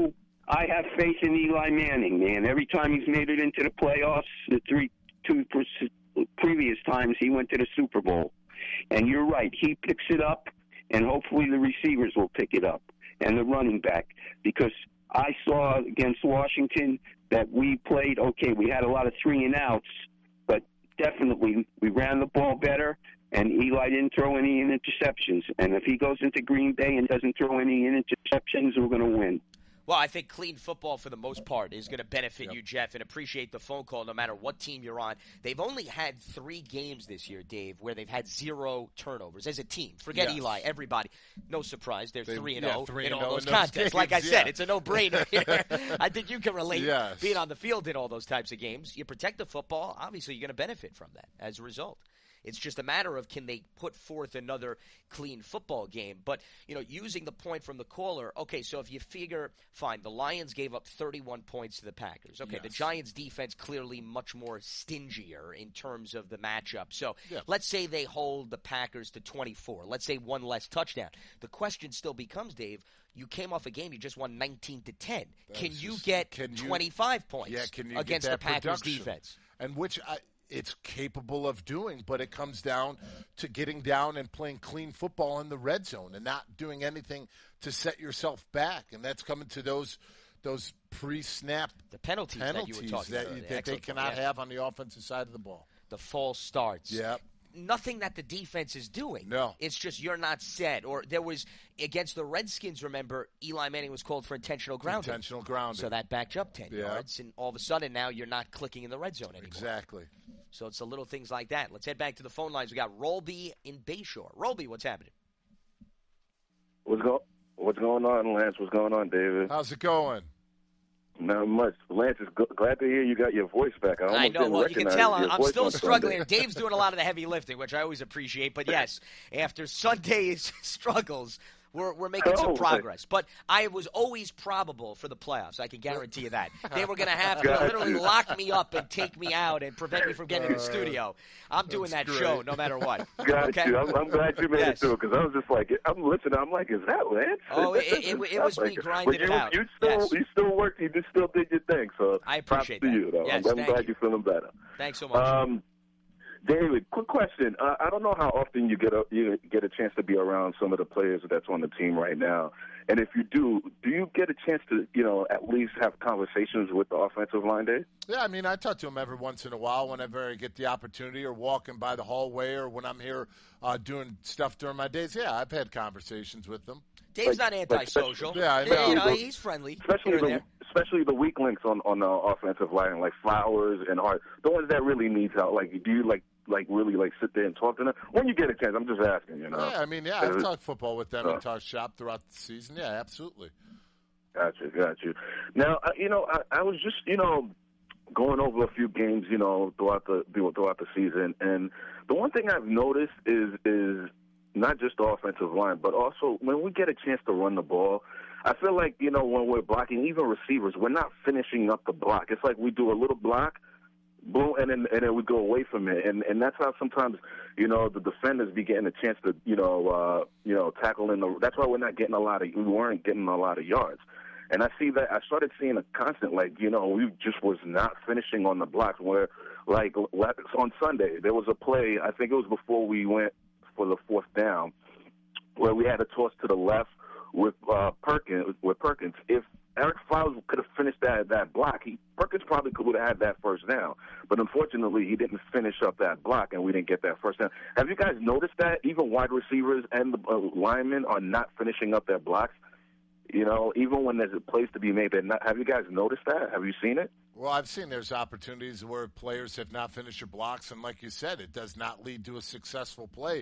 I have faith in Eli Manning, man. Every time he's made it into the playoffs, the two previous times he went to the Super Bowl. And you're right. He picks it up, and hopefully the receivers will pick it up and the running back. Because I saw against Washington that we played, we had a lot of 3-and-outs, but definitely we ran the ball better, and Eli didn't throw any interceptions. And if he goes into Green Bay and doesn't throw any interceptions, we're going to win. Well, I think clean football, for the most part, is going to benefit you, Jeff, and appreciate the phone call no matter what team you're on. They've only had 3 games this year, Dave, where they've had 0 turnovers as a team. Forget Eli, everybody. No surprise, they're 3-0 in all those contests. Games, like I said, it's a no-brainer here. I think you can relate being on the field in all those types of games. You protect the football, obviously you're going to benefit from that as a result. It's just a matter of can they put forth another clean football game. But, using the point from the caller, so if you figure, fine, the Lions gave up 31 points to the Packers. The Giants' defense clearly much more stingier in terms of the matchup. So let's say they hold the Packers to 24. Let's say one less touchdown. The question still becomes, Dave, you came off a game, you just won 19-10. Can you get 25 points against the Packers' defense? And which it's capable of doing, but it comes down to getting down and playing clean football in the red zone and not doing anything to set yourself back. And that's coming to those pre-snap penalties that you were talking about. That they cannot have on the offensive side of the ball. The false starts. Yep. Nothing that the defense is doing. No. It's just you're not set. Or there was, against the Redskins, remember, Eli Manning was called for intentional grounding. Intentional grounding. So that backed you up 10 yards, and all of a sudden now you're not clicking in the red zone anymore. Exactly. So it's the little things like that. Let's head back to the phone lines. We got Rolby in Bayshore. Rolby, what's happening? What's going on, Lance? What's going on, David? How's it going? Not much. Lance, is glad to hear you got your voice back. I know. Well, you can tell I'm still struggling. Dave's doing a lot of the heavy lifting, which I always appreciate. But, yes, after Sunday's struggles, We're making some progress. But I was always probable for the playoffs. I can guarantee you that. They were going to have to literally lock me up and take me out and prevent me from getting in the studio. I'm doing that show no matter what. Got okay? you. I'm glad you made it through because I was just like, I'm listening. I'm like, is that Lance? Oh, it was me grinding it out. You still worked. You still did your thing. So I appreciate props that. to you, though. Yes, I'm glad you're feeling better. Thanks so much. David, quick question. I don't know how often you get a chance to be around some of the players that's on the team right now. And if you do you get a chance to, at least have conversations with the offensive line, Dave? Yeah, I mean, I talk to them every once in a while whenever I get the opportunity or walking by the hallway or when I'm here doing stuff during my days. Yeah, I've had conversations with them. Dave's not antisocial. Yeah, I know. He's friendly. Especially the weak links on the offensive line, like Flowers and Hart, the ones that really need help. Like, do you really sit there and talk to them when you get a chance? I'm just asking, Yeah, I mean, I've talked football with them and talked shop throughout the season. Yeah, absolutely. Got you. Now, I was just, going over a few games, throughout the season, and the one thing I've noticed is not just the offensive line, but also when we get a chance to run the ball, I feel like, when we're blocking, even receivers, we're not finishing up the block. It's like we do a little block, boom, and then we go away from it. And that's how sometimes, the defenders be getting a chance to, tackle in the – that's why we weren't getting a lot of yards. And I started seeing a constant, we just was not finishing on the blocks where, on Sunday, there was a play, I think it was before we went for the fourth down, where we had a toss to the left with Perkins. If Eric Flowers could have finished that block, Perkins probably would have had that first down. But unfortunately, he didn't finish up that block, and we didn't get that first down. Have you guys noticed that? Even wide receivers and the linemen are not finishing up their blocks. Even when there's plays to be made, have you guys noticed that? Have you seen it? Well, I've seen there's opportunities where players have not finished their blocks, and like you said, it does not lead to a successful play.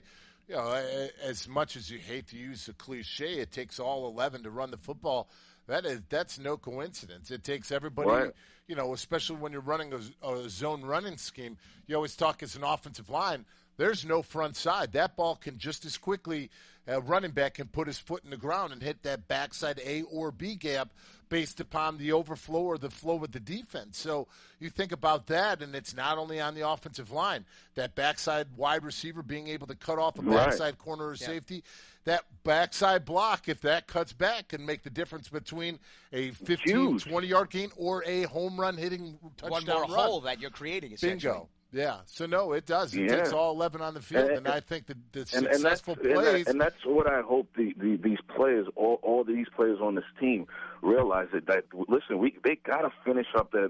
As much as you hate to use the cliche, it takes all 11 to run the football. That's no coincidence. It takes everybody, right. Especially when you're running a zone running scheme. You always talk as an offensive line, there's no front side. That ball can just as quickly, a running back can put his foot in the ground and hit that backside A or B gap based upon the overflow or the flow of the defense. So you think about that, and it's not only on the offensive line. That backside wide receiver being able to cut off a backside corner or safety, that backside block, if that cuts back, can make the difference between a 15, 20-yard gain or a home run hitting touchdown one more hole that you're creating, essentially. Bingo. Yeah, so no, it does. It takes all 11 on the field, and I think the successful plays. And that's what I hope these players, all these players on this team, realize that listen, they got to finish up their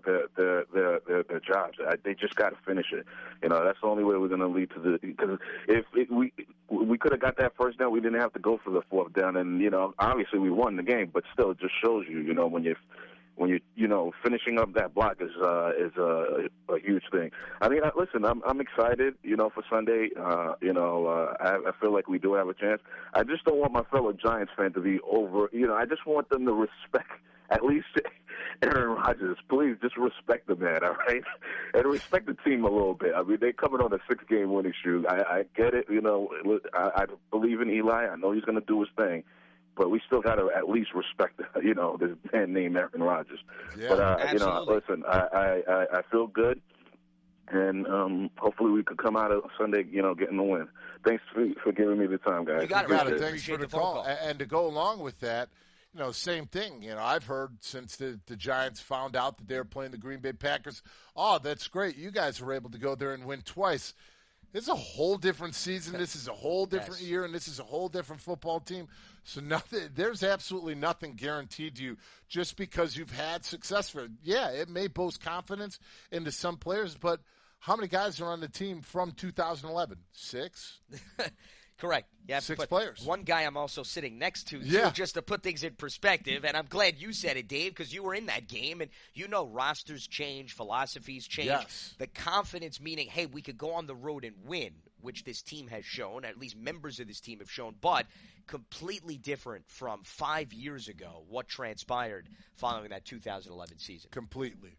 jobs. They just got to finish it. That's the only way we're going to lead to the. Because if we could have got that first down, we didn't have to go for the fourth down, and obviously we won the game. But still, it just shows you, when you're finishing up that block is a huge thing. I mean, listen, I'm excited, for Sunday. I feel like we do have a chance. I just don't want my fellow Giants fan to be over. I just want them to respect at least Aaron Rodgers. Please just respect the man, all right, and respect the team a little bit. I mean, they're coming on a 6-game winning streak. I get it. I believe in Eli. I know he's going to do his thing. But we still got to at least respect, this man named Aaron Rodgers. Yeah, but, listen, I feel good, and hopefully we could come out of Sunday, getting the win. Thanks for giving me the time, guys. You got it. Thanks for the call. And to go along with that, same thing. I've heard since the Giants found out that they were playing the Green Bay Packers, oh, that's great. You guys were able to go there and win twice. This is a whole different season. This is a whole different year, and this is a whole different football team. So there's absolutely nothing guaranteed to you just because you've had success. Yeah, it may boast confidence into some players, but how many guys are on the team from 2011? 6? Correct. Yeah, 6 players. One guy I'm also sitting next to, too, just to put things in perspective, and I'm glad you said it, Dave, because you were in that game, and rosters change, philosophies change. Yes. The confidence meaning, hey, we could go on the road and win, which this team has shown, at least members of this team have shown, but completely different from 5 years ago, what transpired following that 2011 season. Completely.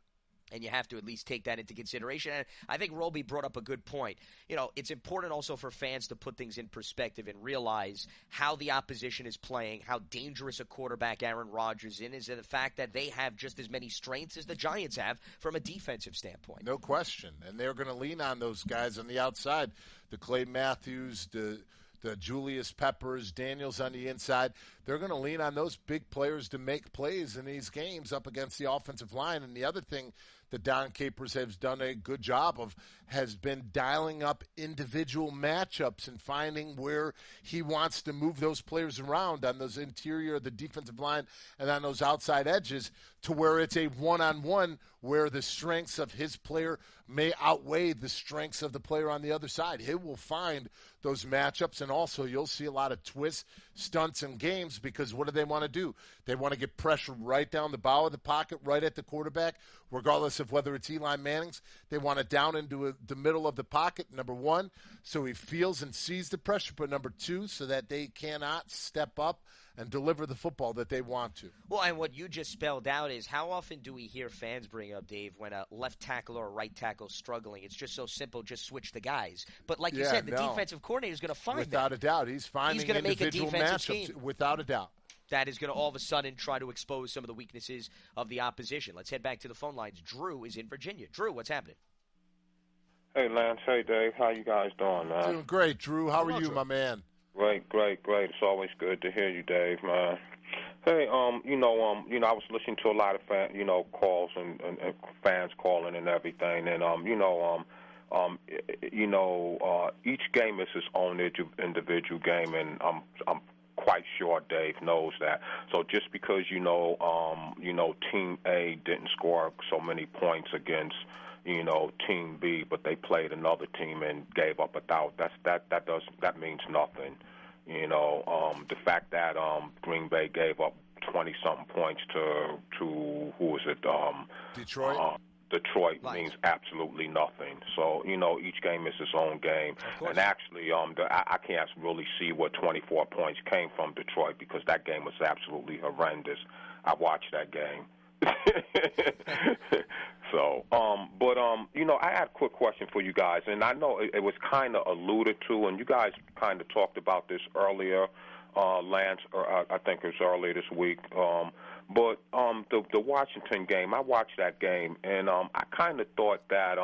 And you have to at least take that into consideration. And I think Roby brought up a good point. It's important also for fans to put things in perspective and realize how the opposition is playing, how dangerous a quarterback Aaron Rodgers is, and the fact that they have just as many strengths as the Giants have from a defensive standpoint. No question. And they're going to lean on those guys on the outside, the Clay Matthews, the Julius Peppers, Daniels on the inside. They're going to lean on those big players to make plays in these games up against the offensive line. And the other thing that Don Capers has done a good job of has been dialing up individual matchups and finding where he wants to move those players around on those interior of the defensive line and on those outside edges to where it's a one-on-one where the strengths of his player may outweigh the strengths of the player on the other side. He will find those matchups, and also you'll see a lot of twists, stunts, and games because what do they want to do? They want to get pressure right down the bow of the pocket, right at the quarterback, regardless of whether it's Eli Manning's. They want it down into the middle of the pocket, number one, so he feels and sees the pressure, but number two, so that they cannot step up and deliver the football that they want to. Well, and what you just spelled out is how often do we hear fans bring up, Dave, when a left tackle or a right tackle is struggling? It's just so simple, just switch the guys. But like you said, the defensive coordinator is going to find without a doubt. He's finding going to make a defensive scheme. Without a doubt. That is going to all of a sudden try to expose some of the weaknesses of the opposition. Let's head back to the phone lines. Drew is in Virginia. Drew, what's happening? Hey, Lance. Hey, Dave. How you guys doing, man? Doing great, Drew. How are you, my man? Great. It's always good to hear you, Dave, man. Hey, I was listening to a lot of calls and fans calling and everything, and each game is its own individual game, and I'm quite sure Dave knows that. So just because Team A didn't score so many points against Team B, but they played another team and gave up 1,000. That means nothing. The fact that Green Bay gave up 20-something points to who was it? Detroit. Detroit means absolutely nothing. So each game is its own game, and actually, I can't really see where 24 points came from Detroit because that game was absolutely horrendous. I watched that game. So, I had a quick question for you guys, and I know it was kind of alluded to, and you guys kind of talked about this earlier, Lance, or I think it was earlier this week. But the Washington game, I watched that game, and I kind of thought that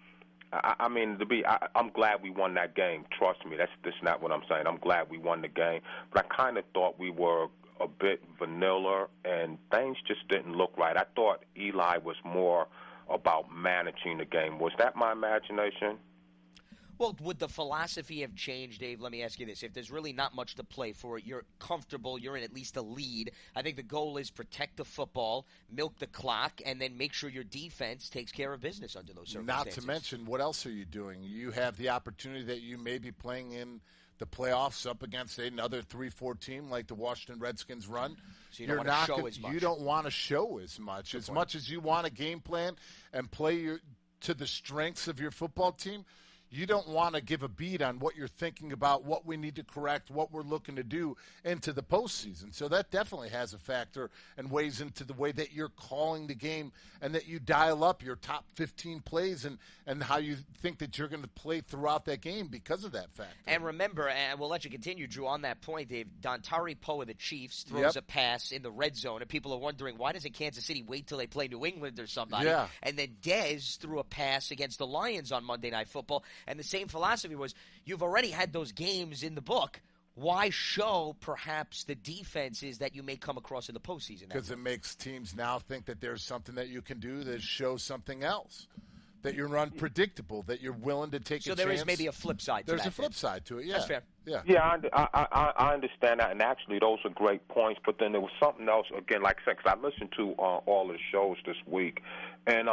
I'm glad we won that game. Trust me, that's not what I'm saying. I'm glad we won the game, but I kind of thought we were a bit vanilla, and things just didn't look right. I thought Eli was more about managing the game. Was that my imagination? Well, would the philosophy have changed, Dave? Let me ask you this. If there's really not much to play for, you're comfortable, you're in at least a lead, I think the goal is protect the football, milk the clock, and then make sure your defense takes care of business under those circumstances. Not to mention, what else are you doing? You have the opportunity that you may be playing in the playoffs up against another 3-4 team like the Washington Redskins run. So you don't want to show as much. You don't want to show as much. As much as you want a game plan and play to the strengths of your football team, you don't want to give a beat on what you're thinking about, what we need to correct, what we're looking to do into the postseason. So that definitely has a factor and weighs into the way that you're calling the game and that you dial up your top 15 plays and how you think that you're going to play throughout that game because of that factor. And remember, and we'll let you continue, Drew, on that point, Dave, Dontari Poe of the Chiefs throws a pass in the red zone, and people are wondering, why doesn't Kansas City wait till they play New England or somebody? Yeah. And then Dez threw a pass against the Lions on Monday Night Football. And the same philosophy was, you've already had those games in the book. Why show perhaps the defenses that you may come across in the postseason? Because it makes teams now think that there's something that you can do that shows something else, that you're unpredictable, that you're willing to take a chance. So there is maybe a flip side to that. There's a flip side to it, yeah. That's fair. Yeah, I understand that, and actually those are great points. But then there was something else again, like I said, 'cause I listened to all of the shows this week, and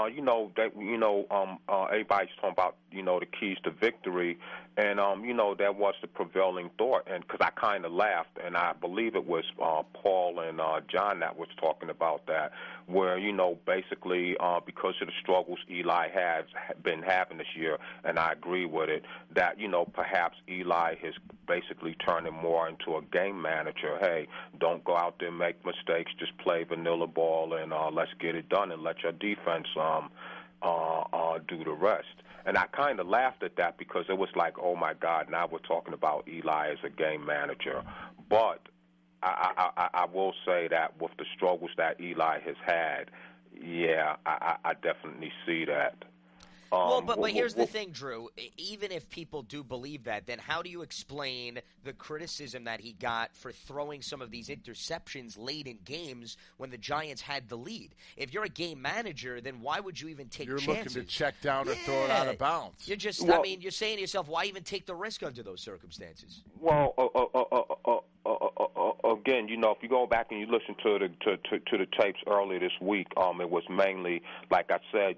everybody's talking about the keys to victory, and that was the prevailing thought, and because I kind of laughed, and I believe it was Paul and John that was talking about that, where basically because of the struggles Eli has been having this year, and I agree with it, that perhaps Eli has basically turning more into a game manager. Hey, don't go out there and make mistakes. Just play vanilla ball and let's get it done and let your defense do the rest. And I kind of laughed at that because it was like, oh, my God, now we're talking about Eli as a game manager. But I will say that with the struggles that Eli has had, yeah, I definitely see that. But here's the thing, Drew. Even if people do believe that, then how do you explain the criticism that he got for throwing some of these interceptions late in games when the Giants had the lead? If you're a game manager, then why would you even take chances? You're looking to check down or throw it out of bounds. You're just, you're saying to yourself, why even take the risk under those circumstances? Well, again, if you go back and you listen to the tapes earlier this week, it was mainly, like I said,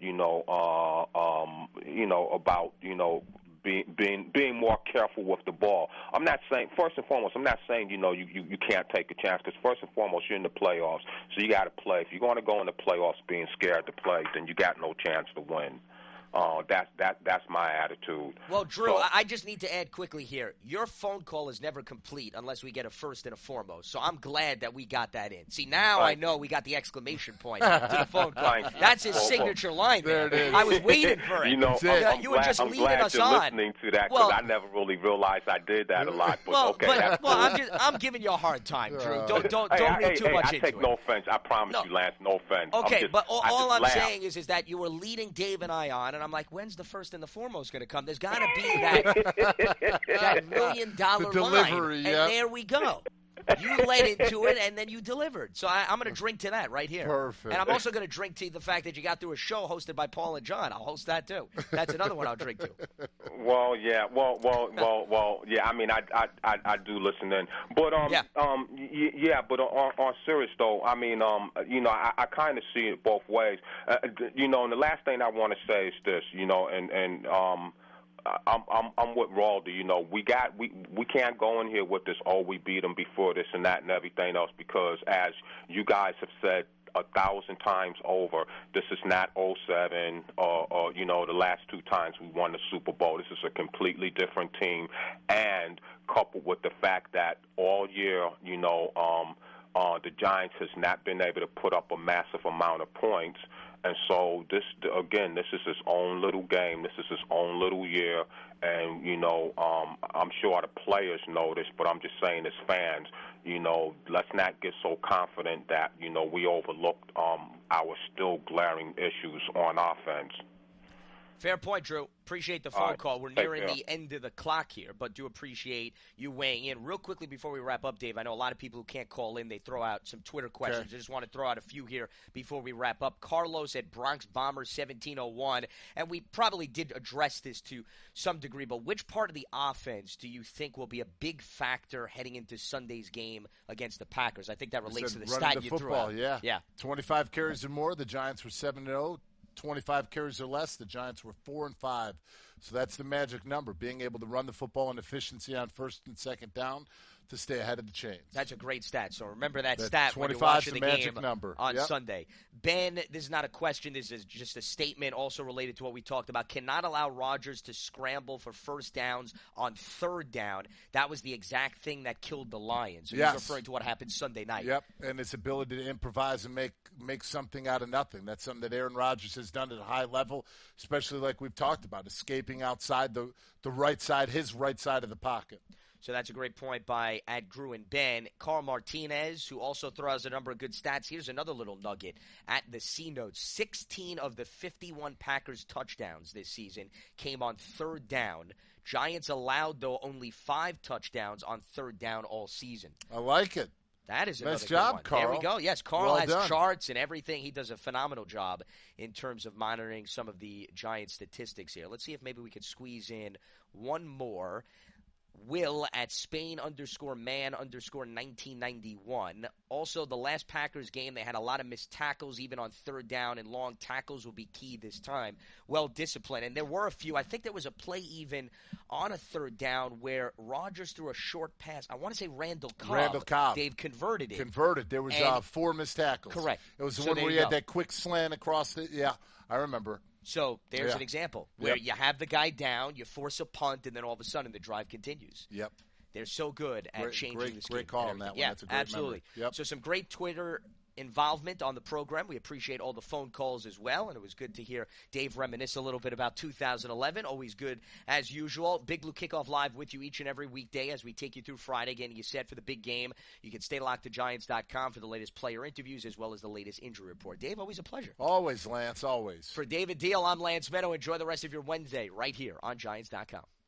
about being more careful with the ball. I'm not saying, first and foremost, you can't take a chance, because first and foremost, you're in the playoffs, so you got to play. If you're going to go in the playoffs being scared to play, then you got no chance to win. That's my attitude. Well, Drew, I just need to add quickly here. Your phone call is never complete unless we get a first and a foremost. So I'm glad that we got that in. See, now I know we got the exclamation point to the phone call. That's his signature line there. It is. I was waiting for it. You were just leading us on. I'm glad you're listening to that, because I never really realized I did that a lot. I'm giving you a hard time, Drew. Don't read too much into it. I take no offense. I promise you, Lance, no offense. Okay, but all I'm saying is that you were leading Dave and I on, and I'm like, when's the first and the foremost going to come? There's got to be that $1 million line, and there we go. You led into it, and then you delivered. So I'm going to drink to that right here. Perfect. And I'm also going to drink to the fact that you got through a show hosted by Paul and John. I'll host that, too. That's another one I'll drink to. Well, yeah. Well, yeah. I mean, I do listen in. But, but on serious, though, I mean, I kind of see it both ways. And the last thing I want to say is this, I'm with Raldy. We can't go in here with this, we beat them before this and that and everything else, because as you guys have said 1,000 times over, this is not 2007 or the last two times we won the Super Bowl. This is a completely different team, and coupled with the fact that all year, the Giants has not been able to put up a massive amount of points. And so this is his own little game. This is his own little year. And, I'm sure the players know this, but I'm just saying as fans, let's not get so confident that, we overlooked our still glaring issues on offense. Fair point, Drew. Appreciate the phone call. We're nearing the end of the clock here, but do appreciate you weighing in. Real quickly before we wrap up, Dave, I know a lot of people who can't call in, they throw out some Twitter questions. Okay. I just want to throw out a few here before we wrap up. Carlos at Bronx Bomber 1701, and we probably did address this to some degree, but which part of the offense do you think will be a big factor heading into Sunday's game against the Packers? I think that relates to the stat you threw out. Yeah. 25 carries or more, the Giants were 7-0. 25 carries or less, the Giants were 4-5. So that's the magic number, being able to run the football in efficiency on first and second down to stay ahead of the chains. That's a great stat. So remember that stat when you're watching the game on Sunday. Ben, this is not a question. This is just a statement also related to what we talked about. Cannot allow Rodgers to scramble for first downs on third down. That was the exact thing that killed the Lions. So he's referring to what happened Sunday night. Yep, and his ability to improvise and make something out of nothing. That's something that Aaron Rodgers has done at a high level, especially like we've talked about, escaping outside the right side, his right side of the pocket. So that's a great point by Ad Grew and Ben. Carl Martinez, who also throws a number of good stats. Here's another little nugget at the C notes. 16 of the 51 Packers touchdowns this season came on third down. Giants allowed, though, only 5 touchdowns on third down all season. I like it. That is another nice job, good one. Carl. There we go. Yes, Carl has done. charts and everything. He does a phenomenal job in terms of monitoring some of the Giants statistics here. Let's see if maybe we could squeeze in one more. Will at Spain_man_1991. Also, the last Packers game, they had a lot of missed tackles, even on third down, and long tackles will be key this time. Well disciplined. And there were a few. I think there was a play even on a third down where Rodgers threw a short pass. I want to say Randall Cobb. Dave converted it. There was 4 missed tackles. Correct. It was the one where he had that quick slant across the – yeah, I remember. So there's an example where you have the guy down, you force a punt, and then all of a sudden the drive continues. Yep. They're so good at changing the scheme. Great call on that one. Yeah, That's a great absolutely. Yep. So some great Twitter involvement on the program. We appreciate all the phone calls as well, and it was good to hear Dave reminisce a little bit about 2011. Always good as usual. Big Blue Kickoff Live with you each and every weekday as we take you through Friday, getting you set for the big game. You can stay locked to Giants.com for the latest player interviews as well as the latest injury report. Dave, always a pleasure. Always, Lance, always. For David Deal, I'm Lance Meadow. Enjoy the rest of your Wednesday right here on Giants.com.